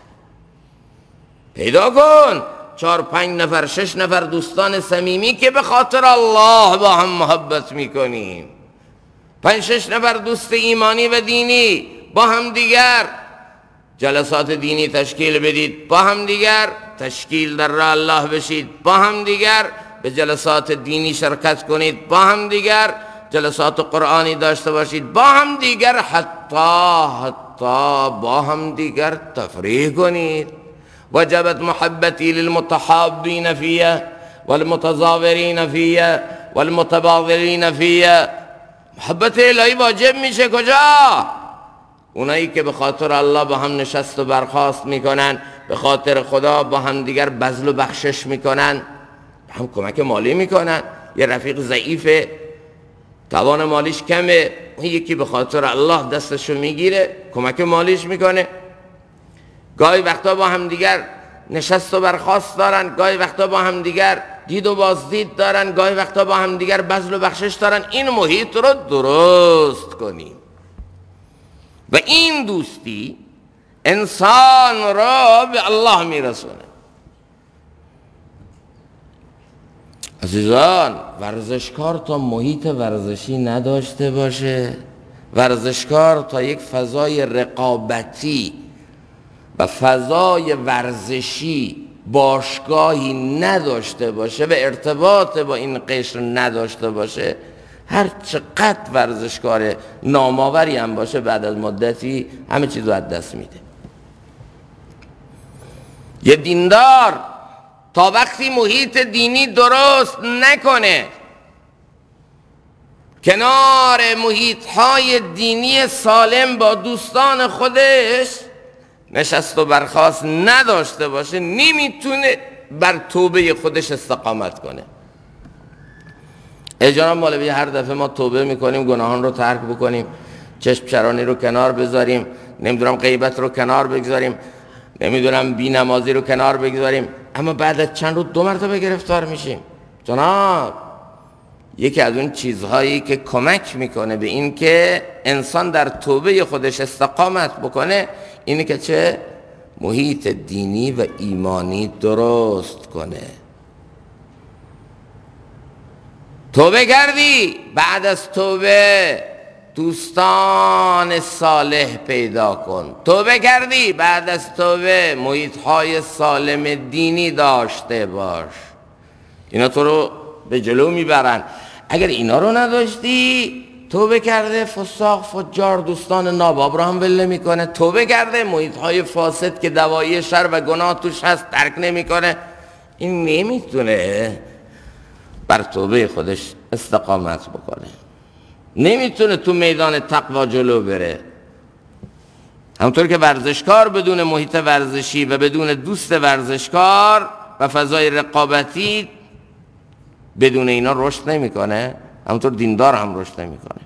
پیدا کن 4-5 نفر 6 نفر دوستان صمیمی که به خاطر الله با هم محبت میکنیم، 5-6 نفر دوست ایمانی و دینی با هم دیگر جلسات دینی تشکیل بدید، با هم دیگر تشکیل در راه الله بشید، با هم دیگر به جلسات دینی شرکت کنید، با هم دیگر جلسات قرآنی داشته باشید، با هم دیگر حتی با هم دیگر تفریح کنید. وجبت محبتی للمتحابین فیه والمتزاورین فیه والمتباذلین فیه. محبت الهی واجب میشه کجا؟ اونایی که به خاطر الله با هم نشست و برخاست میکنن، به خاطر خدا با هم دیگر بذل و بخشش میکنن، هم کمک مالی میکنن. یه رفیق ضعیفه، توان مالیش کمه، اون یکی به خاطر الله دستشو میگیره، کمک مالیش میکنه. گاهی وقتا با هم دیگر نشست و برخاست دارن، گاهی وقتا با هم دیگر دید و بازدید دارن، گاهی وقتا با هم دیگر بذل و بخشش دارن. این محیط رو درست کنیم و این دوستی انسان را به الله میرسونه. عزیزان، ورزشکار تا محیط ورزشی نداشته باشه، ورزشکار تا یک فضای رقابتی و فضای ورزشی باشگاهی نداشته باشه و ارتباط با این قشر نداشته باشه، هر چقدر ورزشکار نامآوری هم باشه، بعد از مدتی همه چیز رو از دست میده. یه دیندار تا وقتی محیط دینی درست نکنه، کنار محیط‌های دینی سالم با دوستان خودش نشست و برخاست نداشته باشه، نمیتونه بر توبه خودش استقامت کنه. جناب مولوی هر دفعه ما توبه میکنیم گناهان رو ترک بکنیم، چشم چرانی رو کنار بذاریم، نمیدونم غیبت رو کنار بگذاریم، نمیدونم بی نمازی رو کنار بگذاریم، اما بعد از چند روز 2 مرتبه گرفتار میشیم. جناب یکی از اون چیزهایی که کمک میکنه به این که انسان در توبه خودش استقامت بکنه اینه که چه؟ محیط دینی و ایمانی درست کنه. توبه کردی، بعد از توبه دوستان صالح پیدا کن. توبه کردی، بعد از توبه محیط‌های سالم دینی داشته باش. اینا تو رو به جلو میبرن. اگر اینا رو نداشتی، توبه کرده فساق فجار دوستان ناباب رو هم ول نمیکنه، توبه کرده محیط‌های فاسد که دوایی شر و گناه توش هست ترک نمیکنه، این نمیتونه بر توبه خودش استقامت بکنه، نمیتونه تو میدان تقوا جلو بره. همونطور که ورزشکار بدون محیط ورزشی و بدون دوست ورزشکار و فضای رقابتی بدون اینا رشد نمیکنه، همونطور دیندار هم رشد نمیکنه.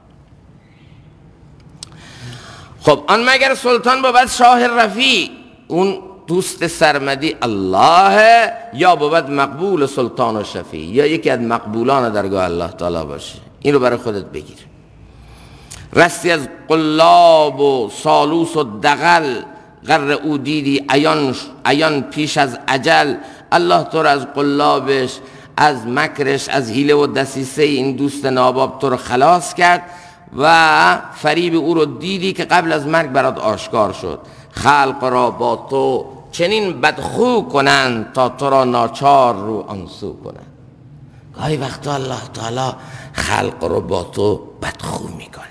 خب آن مگر سلطان بود شاه رفیع، اون دوست سرمدی الله، یا بود مقبول سلطان و شفیع، یا یکی از مقبولان درگاه الله تعالی باشه. این رو برای خودت بگیر. رستی از قلاب و سالوس و دغل، غر او دیدی عیان پیش از اجل. الله تو رو از قلابش، از مکرش، از حیله و دسیسه این دوست ناباب تو رو خلاص کرد و فریب او رو دیدی که قبل از مرگ برات آشکار شد. خلق را با تو چنین بدخو کنند تا تو را ناچار رو آنسو کنند. گاهی وقتا الله تعالی خلق رو با تو بدخو میکنه.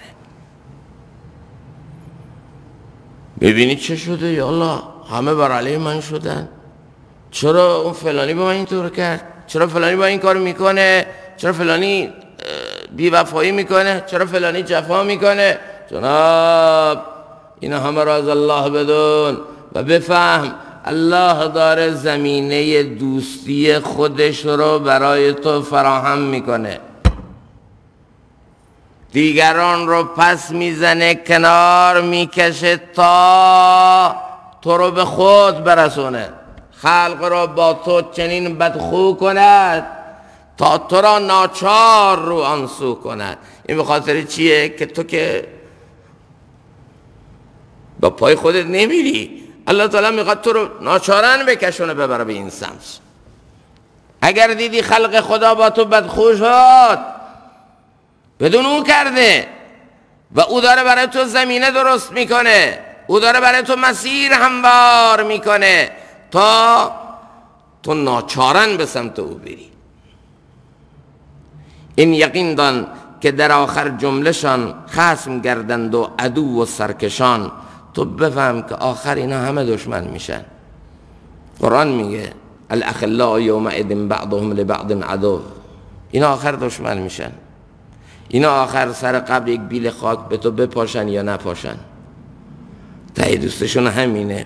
ببینید چه شده یا الله، همه بر علیه من شدن، چرا اون فلانی با من اینطور کرد، چرا فلانی با این کار میکنه، چرا فلانی بیوفایی میکنه، چرا فلانی جفا میکنه. جناب اینا همه را از الله بدون و بفهم الله داره زمینه دوستی خودش رو برای تو فراهم میکنه، دیگران رو پس میزنه، کنار میکشه تا تو رو به خود برسونه. خلق را با تو چنین بدخو کند تا تو را ناچار رو آنسو کند. این به خاطر چیه؟ که تو که با پای خودت نمیری، الله تعالی میخواد تو رو ناچارن بکشونه ببره به این سمت. اگر دیدی خلق خدا با تو بدخو شد، بدون او کرده و او داره برای تو زمینه درست میکنه، او داره برای تو مسیر هموار میکنه تا تو ناچارن به سمت او بری. این یقین دان که در آخر جملهشان خصم گردند و عدو و سرکشان. تو بفهم که آخر اینا همه دشمن میشن. قرآن میگه الاخلاء یومئذ بعضهم لبعض عدو. اینا آخر دشمن میشن. اینا آخر سر قبر یک بیل خاک به تو بپاشن یا نپاشن، ته دوستشون همینه.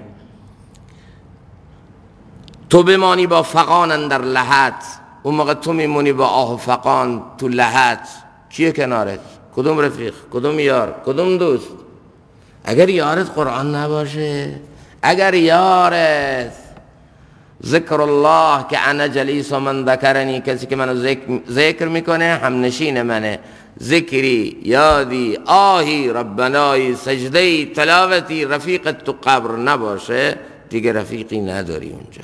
تو بمانی با فغان اندر لحد، اون موقع تو میمونی با آه و فغان تو لحد. کیه کنارت؟ کدوم رفیق؟ کدوم یار؟ کدوم دوست؟ اگر یارت قرآن نباشه، اگر یارت ذکر الله که انا جلیس و من ذکرنی، کسی که منو ذکر میکنه هم نشین منه، ذکری، یادی، آهی، ربنایی، سجدهی، تلاوتی، رفیقت تو قبر نباشه، دیگه رفیقی نداری اونجا.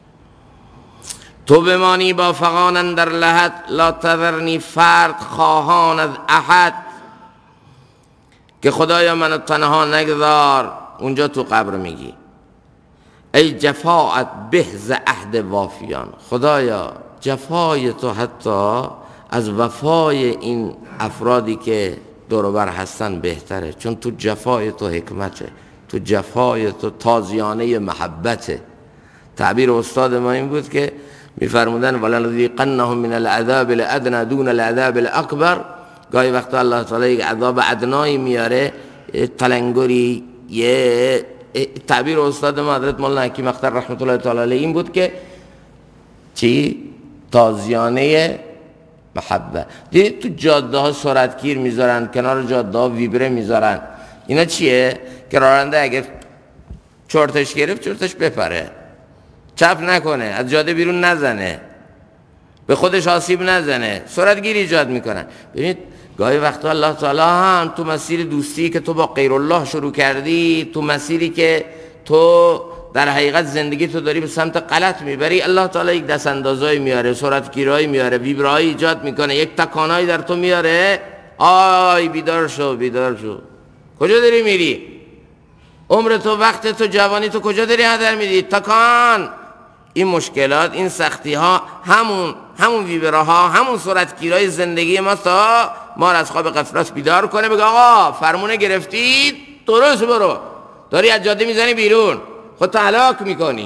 تو بمانی با فغان اندر لحد، لا تذرنی فرد خواهان از احد، که خدایا منو تنها نگذار. اونجا تو قبر میگی ای جفاعت به ز عهد وافیان، خدایا جفای تو حتی از وفای این افرادی که دور و بر هستن بهتره، چون تو جفای تو حکمته، تو جفای تو تازیانه محبته. تعبیر استاد ما این بود که میفرمودن ولنذیقنهم من العذاب الادنى دون العذاب الاکبر، گاهی وقتا الله تعالی یک عذاب ادنایی میاره، تلنگری. یه تعبیر استاد ما حضرت مولانا حکیم اختر رحمت الله تعالی علیه این بود که چی؟ تازیانه محبت. دیدید تو جاده ها سرعتگیر میذارن، کنار جاده ها ویبره میذارن. اینا چیه؟ که راننده اگه چرتش گرفت چرتش بپره، چپ نکنه، از جاده بیرون نزنه، به خودش آسیب نزنه، سرعتگیر ایجاد میکنن. ببینید گاهی وقتا الله تعالی هم تو مسیر دوستی که تو با غیر الله شروع کردی، تو مسیری که تو در حقیقت زندگی تو داری به سمت غلط میبری، الله تعالی یک دست اندازایی میاره، سرعتگیرایی میاره، ویبرایی ایجاد میکنه، یک تکانایی در تو میاره. آی بیدار شو، بیدار شو، کجا داری میری؟ عمر تو، وقت تو، جوانی تو کجا داری هدر میدی؟ تکان. این مشکلات، این سختی ها، همون ویبره ها، همون سرعتگیرای زندگی ما تا ما را از خواب غفلت بیدار کنه، بگه آقا فرمونه گرفتید، درست برو، داری از جاده میزنی بیرون، خودت هلاک میکنی.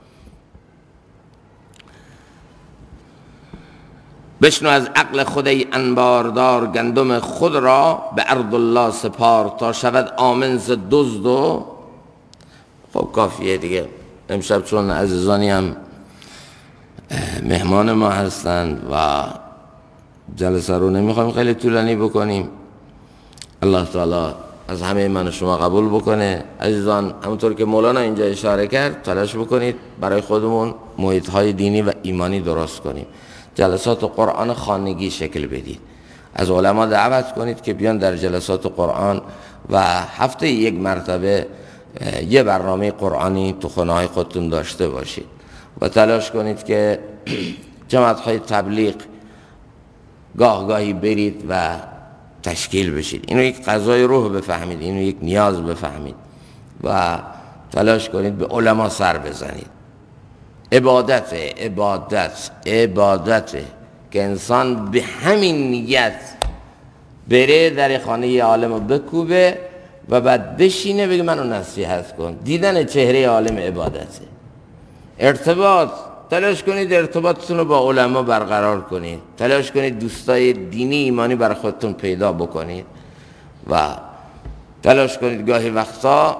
بشنو از عقل خود ای انباردار، گندم خود را به ارض الله سپار، تا شود آمن ز دزد. و خب کافیه دیگه. امشب چون عزیزانی هم مهمان ما هستند و جلسه رو نمیخوایم خیلی طولانی بکنیم، الله تعالی از همه من و شما قبول بکنه. عزیزان، همونطور که مولانا اینجا اشاره کرد، تلاش بکنید برای خودمون محیط‌های دینی و ایمانی درست کنیم، جلسات قرآن خانگی شکل بدید، از علما دعوت کنید که بیان در جلسات قرآن و هفته یک مرتبه یه برنامه قرآنی تو خانه‌های خودتون داشته باشید و تلاش کنید که جماعت‌های تبلیغ گاهی برید و تشکیل بشید. اینو یک غذای روح بفهمید، اینو یک نیاز بفهمید و تلاش کنید به علما سر بزنید. عبادت که انسان به همین نیت بره در خانه یه عالم رو بکوبه و بعد بشینه بگه منو نصیحت کن. دیدن چهره عالم عبادته. ارتباط، تلاش کنید ارتباطتون رو با علما برقرار کنید، تلاش کنید دوستای دینی ایمانی برای خودتون پیدا بکنید و تلاش کنید گاهی وقتا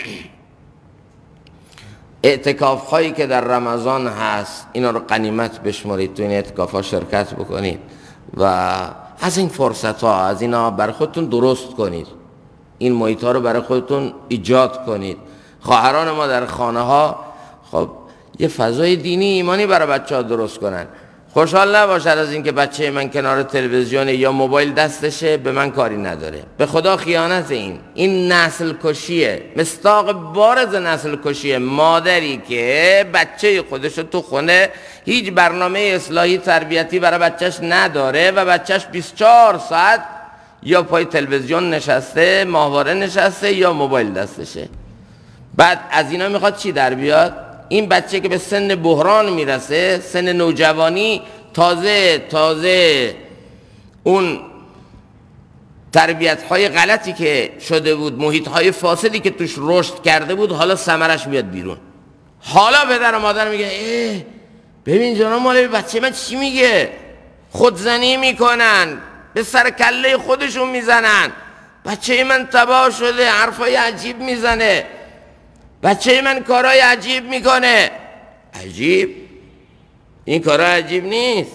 اعتکاف هایی که در رمضان هست اینا رو غنیمت بشمارید، تو این اعتکاف ها شرکت بکنید و از این فرصت ها، از اینا برای خودتون درست کنید، این محیط ها رو برای خودتون ایجاد کنید. خواهران ما در خانه ها خب یه فضای دینی ایمانی برای بچه ها درست کنن. خوشحال نباشد از اینکه بچه من کنار تلویزیون یا موبایل دستشه، به من کاری نداره. به خدا خیانت. این نسل کشیه، مصداق بارز نسل کشیه. مادری که بچه خودش تو خونه هیچ برنامه اصلاحی تربیتی برای بچهش نداره و بچهش 24 ساعت یا پای تلویزیون نشسته، ماهواره نشسته یا موبایل دستشه. بعد از اینا میخواد چی در بیاد؟ این بچه که به سن بحران میرسه، سن نوجوانی، تازه اون تربیت های غلطی که شده بود، محیط های فاسدی که توش رشد کرده بود، حالا ثمرش میاد بیرون. حالا پدر و مادر میگه ببین جناب مولوی بچه من چی میگه، خودزنی میکنن، به سر کله خودشون میزنن، بچه من تباه شده، حرفای عجیب میزنه، بچه من کارهای عجیب میکنه. عجیب؟ این کارها عجیب نیست،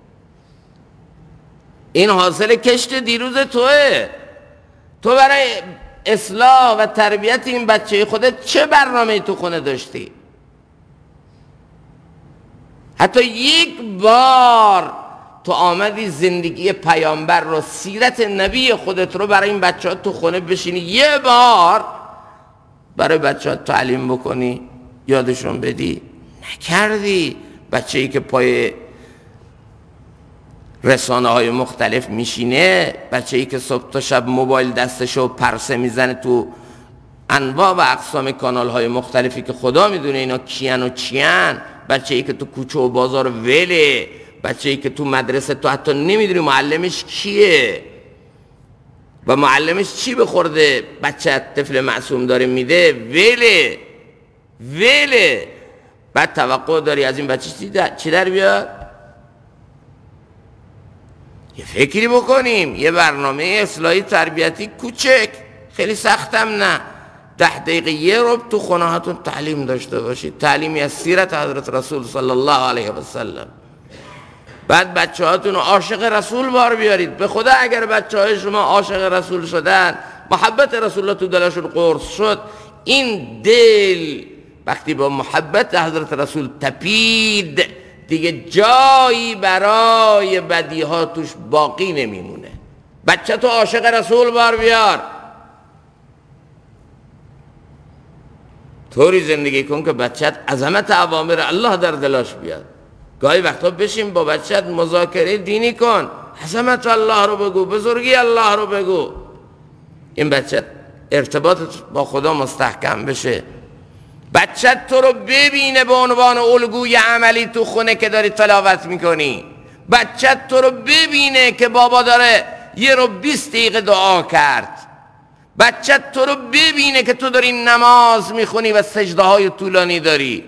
این حاصل کشت دیروز توه. تو برای اصلاح و تربیت این بچه خودت چه برنامه‌ای تو خونه داشتی؟ حتی یک بار تو آمدی زندگی پیامبر رو، سیرت نبی خودت رو برای این بچه ها تو خونه بشینی، یه بار برای بچه ها تعلیم بکنی، یادشون بدی؟ نکردی. بچه‌ای که پای رسانه های مختلف میشینه، بچه‌ای که صبح تا شب موبایل دستشو پرسه میزنه تو انواع و اقسام کانال های مختلفی که خدا میدونه اینا کیان و چیان، بچه‌ای که تو کوچه و بازار وله، بچه‌ای که تو مدرسه تو حتی نمیدونی معلمش کیه و معلمش چی بخورده بچه طفل معصوم داره میده، وله. بعد توقع داری از این بچه چی در بیاد؟ یه فکری بکنیم، یه برنامه اصلاحی تربیتی کوچک، خیلی سختم نه، 10 دقیقه یه ربع تو خونه هاتون تعلیم داشته باشید، تعلیمی از سیرت حضرت رسول صلی الله علیه و سلم. بعد بچه هاتون عاشق رسول بار بیارید. به خدا اگر بچه های شما عاشق رسول شدن، محبت رسول الله تو دلشون قرص شد، این دل وقتی با محبت حضرت رسول تپید دیگه جایی برای بدی ها توش باقی نمیمونه. بچه تو عاشق رسول بار بیار، طوری زندگی کن که بچت عظمت اوامر الله در دلاش بیاد. گاهی وقتا بشین با بچت مذاکره دینی کن، عظمت الله رو بگو، بزرگی الله رو بگو، این بچت ارتباطت با خدا مستحکم بشه. بچت تو رو ببینه به عنوان الگوی عملی تو خونه که داری تلاوت میکنی. بچت تو رو ببینه که بابا داره 1 رو 20 دقیقه دعا کرد. بچت تو رو ببینه که تو داری نماز میخونی و سجده های طولانی داری.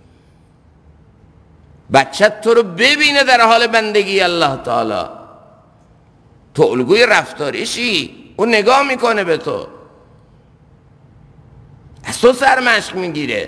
بچت تو رو ببینه در حال بندگی الله تعالی. تو الگوی رفتاریشی، اون نگاه میکنه به تو، از تو سرمشق میگیره.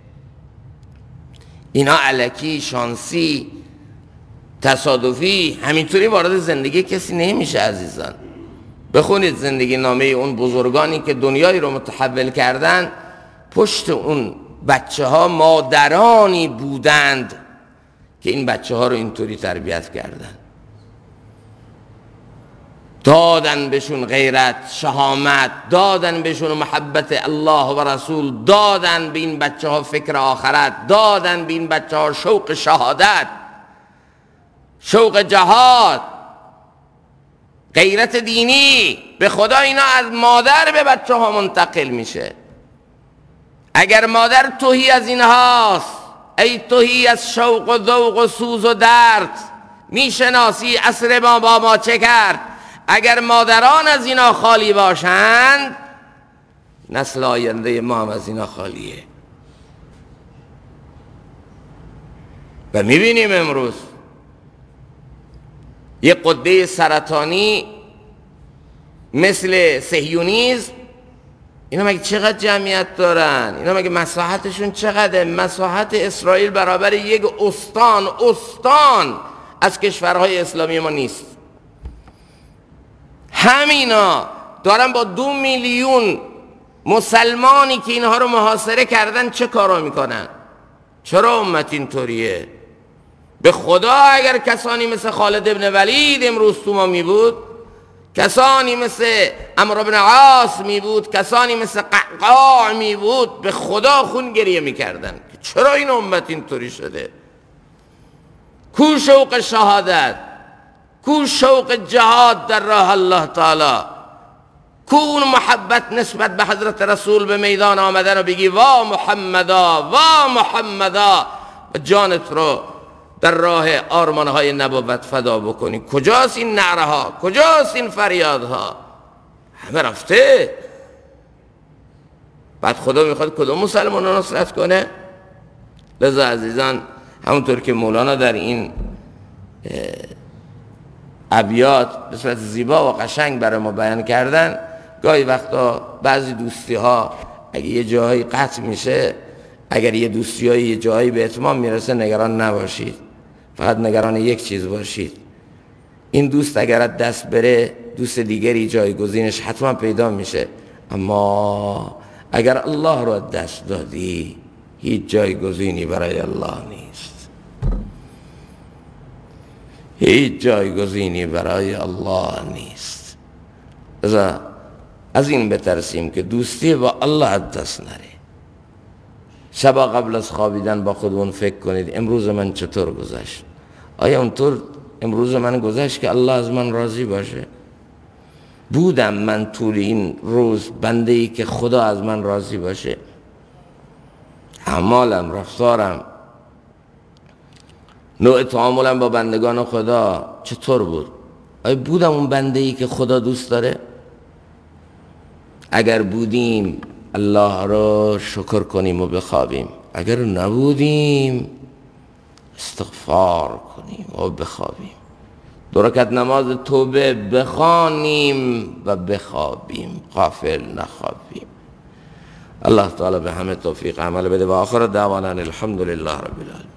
اینا الکی، شانسی، تصادفی همینطوری وارد زندگی کسی نمیشه عزیزان. بخونید زندگی نامه اون بزرگانی که دنیایی رو متحول کردن، پشت اون بچه ها مادرانی بودند که این بچه ها رو اینطوری تربیت کردن، دادن بهشون غیرت، شهامت، دادن بهشون محبت الله و رسول، دادن به این بچه ها فکر آخرت، دادن به این بچه ها شوق شهادت، شوق جهاد، غیرت دینی. به خدا اینا از مادر به بچه ها منتقل میشه. اگر مادر تهی از اینهاست، ای تهی از شوق و ذوق و سوز و درد، میشناسی عصر با ما چه کرد. اگر مادران از اینا خالی باشند، نسل آینده ما هم از اینا خالیه. و میبینیم امروز یه قده سرطانی مثل صهیونیسم، اینا مگه چقدر جمعیت دارن؟ اینا مگه مساحتشون چقدره؟ مساحت اسرائیل برابر یک استان از کشورهای اسلامی ما نیست. همینا دارن با 2 میلیون مسلمانی که اینها رو محاصره کردن چه کارا میکنن؟ چرا امت اینطوریه؟ به خدا اگر کسانی مثل خالد ابن ولید امروز تو ما می بود، کسانی مثل عمرو بن عاص می بود، کسانی مثل قعقاع می بود، به خدا خون گریه می کردن. چرا این امت اینطوری شده؟ کو شوق شهادت، کو شوق جهاد در راه الله تعالی، کو اون محبت نسبت به حضرت رسول به میدان آمدن و بگی وا محمدا، وا محمدا، و جانت رو در راه آرمانهای نبوت فدا بکنی. کجاست این نعره ها؟ کجاست این فریادها؟ همه رفته. بعد خدا میخواد کدوم مسلمان رو نصرت کنه؟ لذا عزیزان، همونطور که مولانا در این ابیات به صورت زیبا و قشنگ برای ما بیان کردن، گاهی وقتا بعضی دوستی ها اگه یه جایی قطع میشه، اگر یه دوستی های یه جایی به اتمام میرسه، نگران نباشید، فقط نگران یک چیز باشید، این دوست اگر از دست بره دوست دیگری جایگزینش حتما پیدا میشه. اما اگر الله رو از دست دادی، هیچ جایگزینی برای الله نیست، هیچ جایگزینی برای الله نیست. از این بترسیم که دوستی با الله از دست نره. شبا قبل از خوابیدن با خودمون فکر کنید امروز من چطور گذشت؟ آیا اونطور امروز من گذشت که الله از من راضی باشه؟ بودم من طول این روز بنده‌ای که خدا از من راضی باشه؟ اعمالم، رفتارم، نوع تعاملم با بندگان خدا چطور بود؟ آیا بودم اون بنده‌ای که خدا دوست داره؟ اگر بودیم الله را شکر کنیم و بخوابیم، اگر نبودیم استغفار کنیم و بخوابیم. 2 رکعت نماز توبه بخوانیم و بخوابیم، غافل نخوابیم. الله تعالی به همه توفیق عمل بده و آخر دعوانا الحمد لله رب العالمین.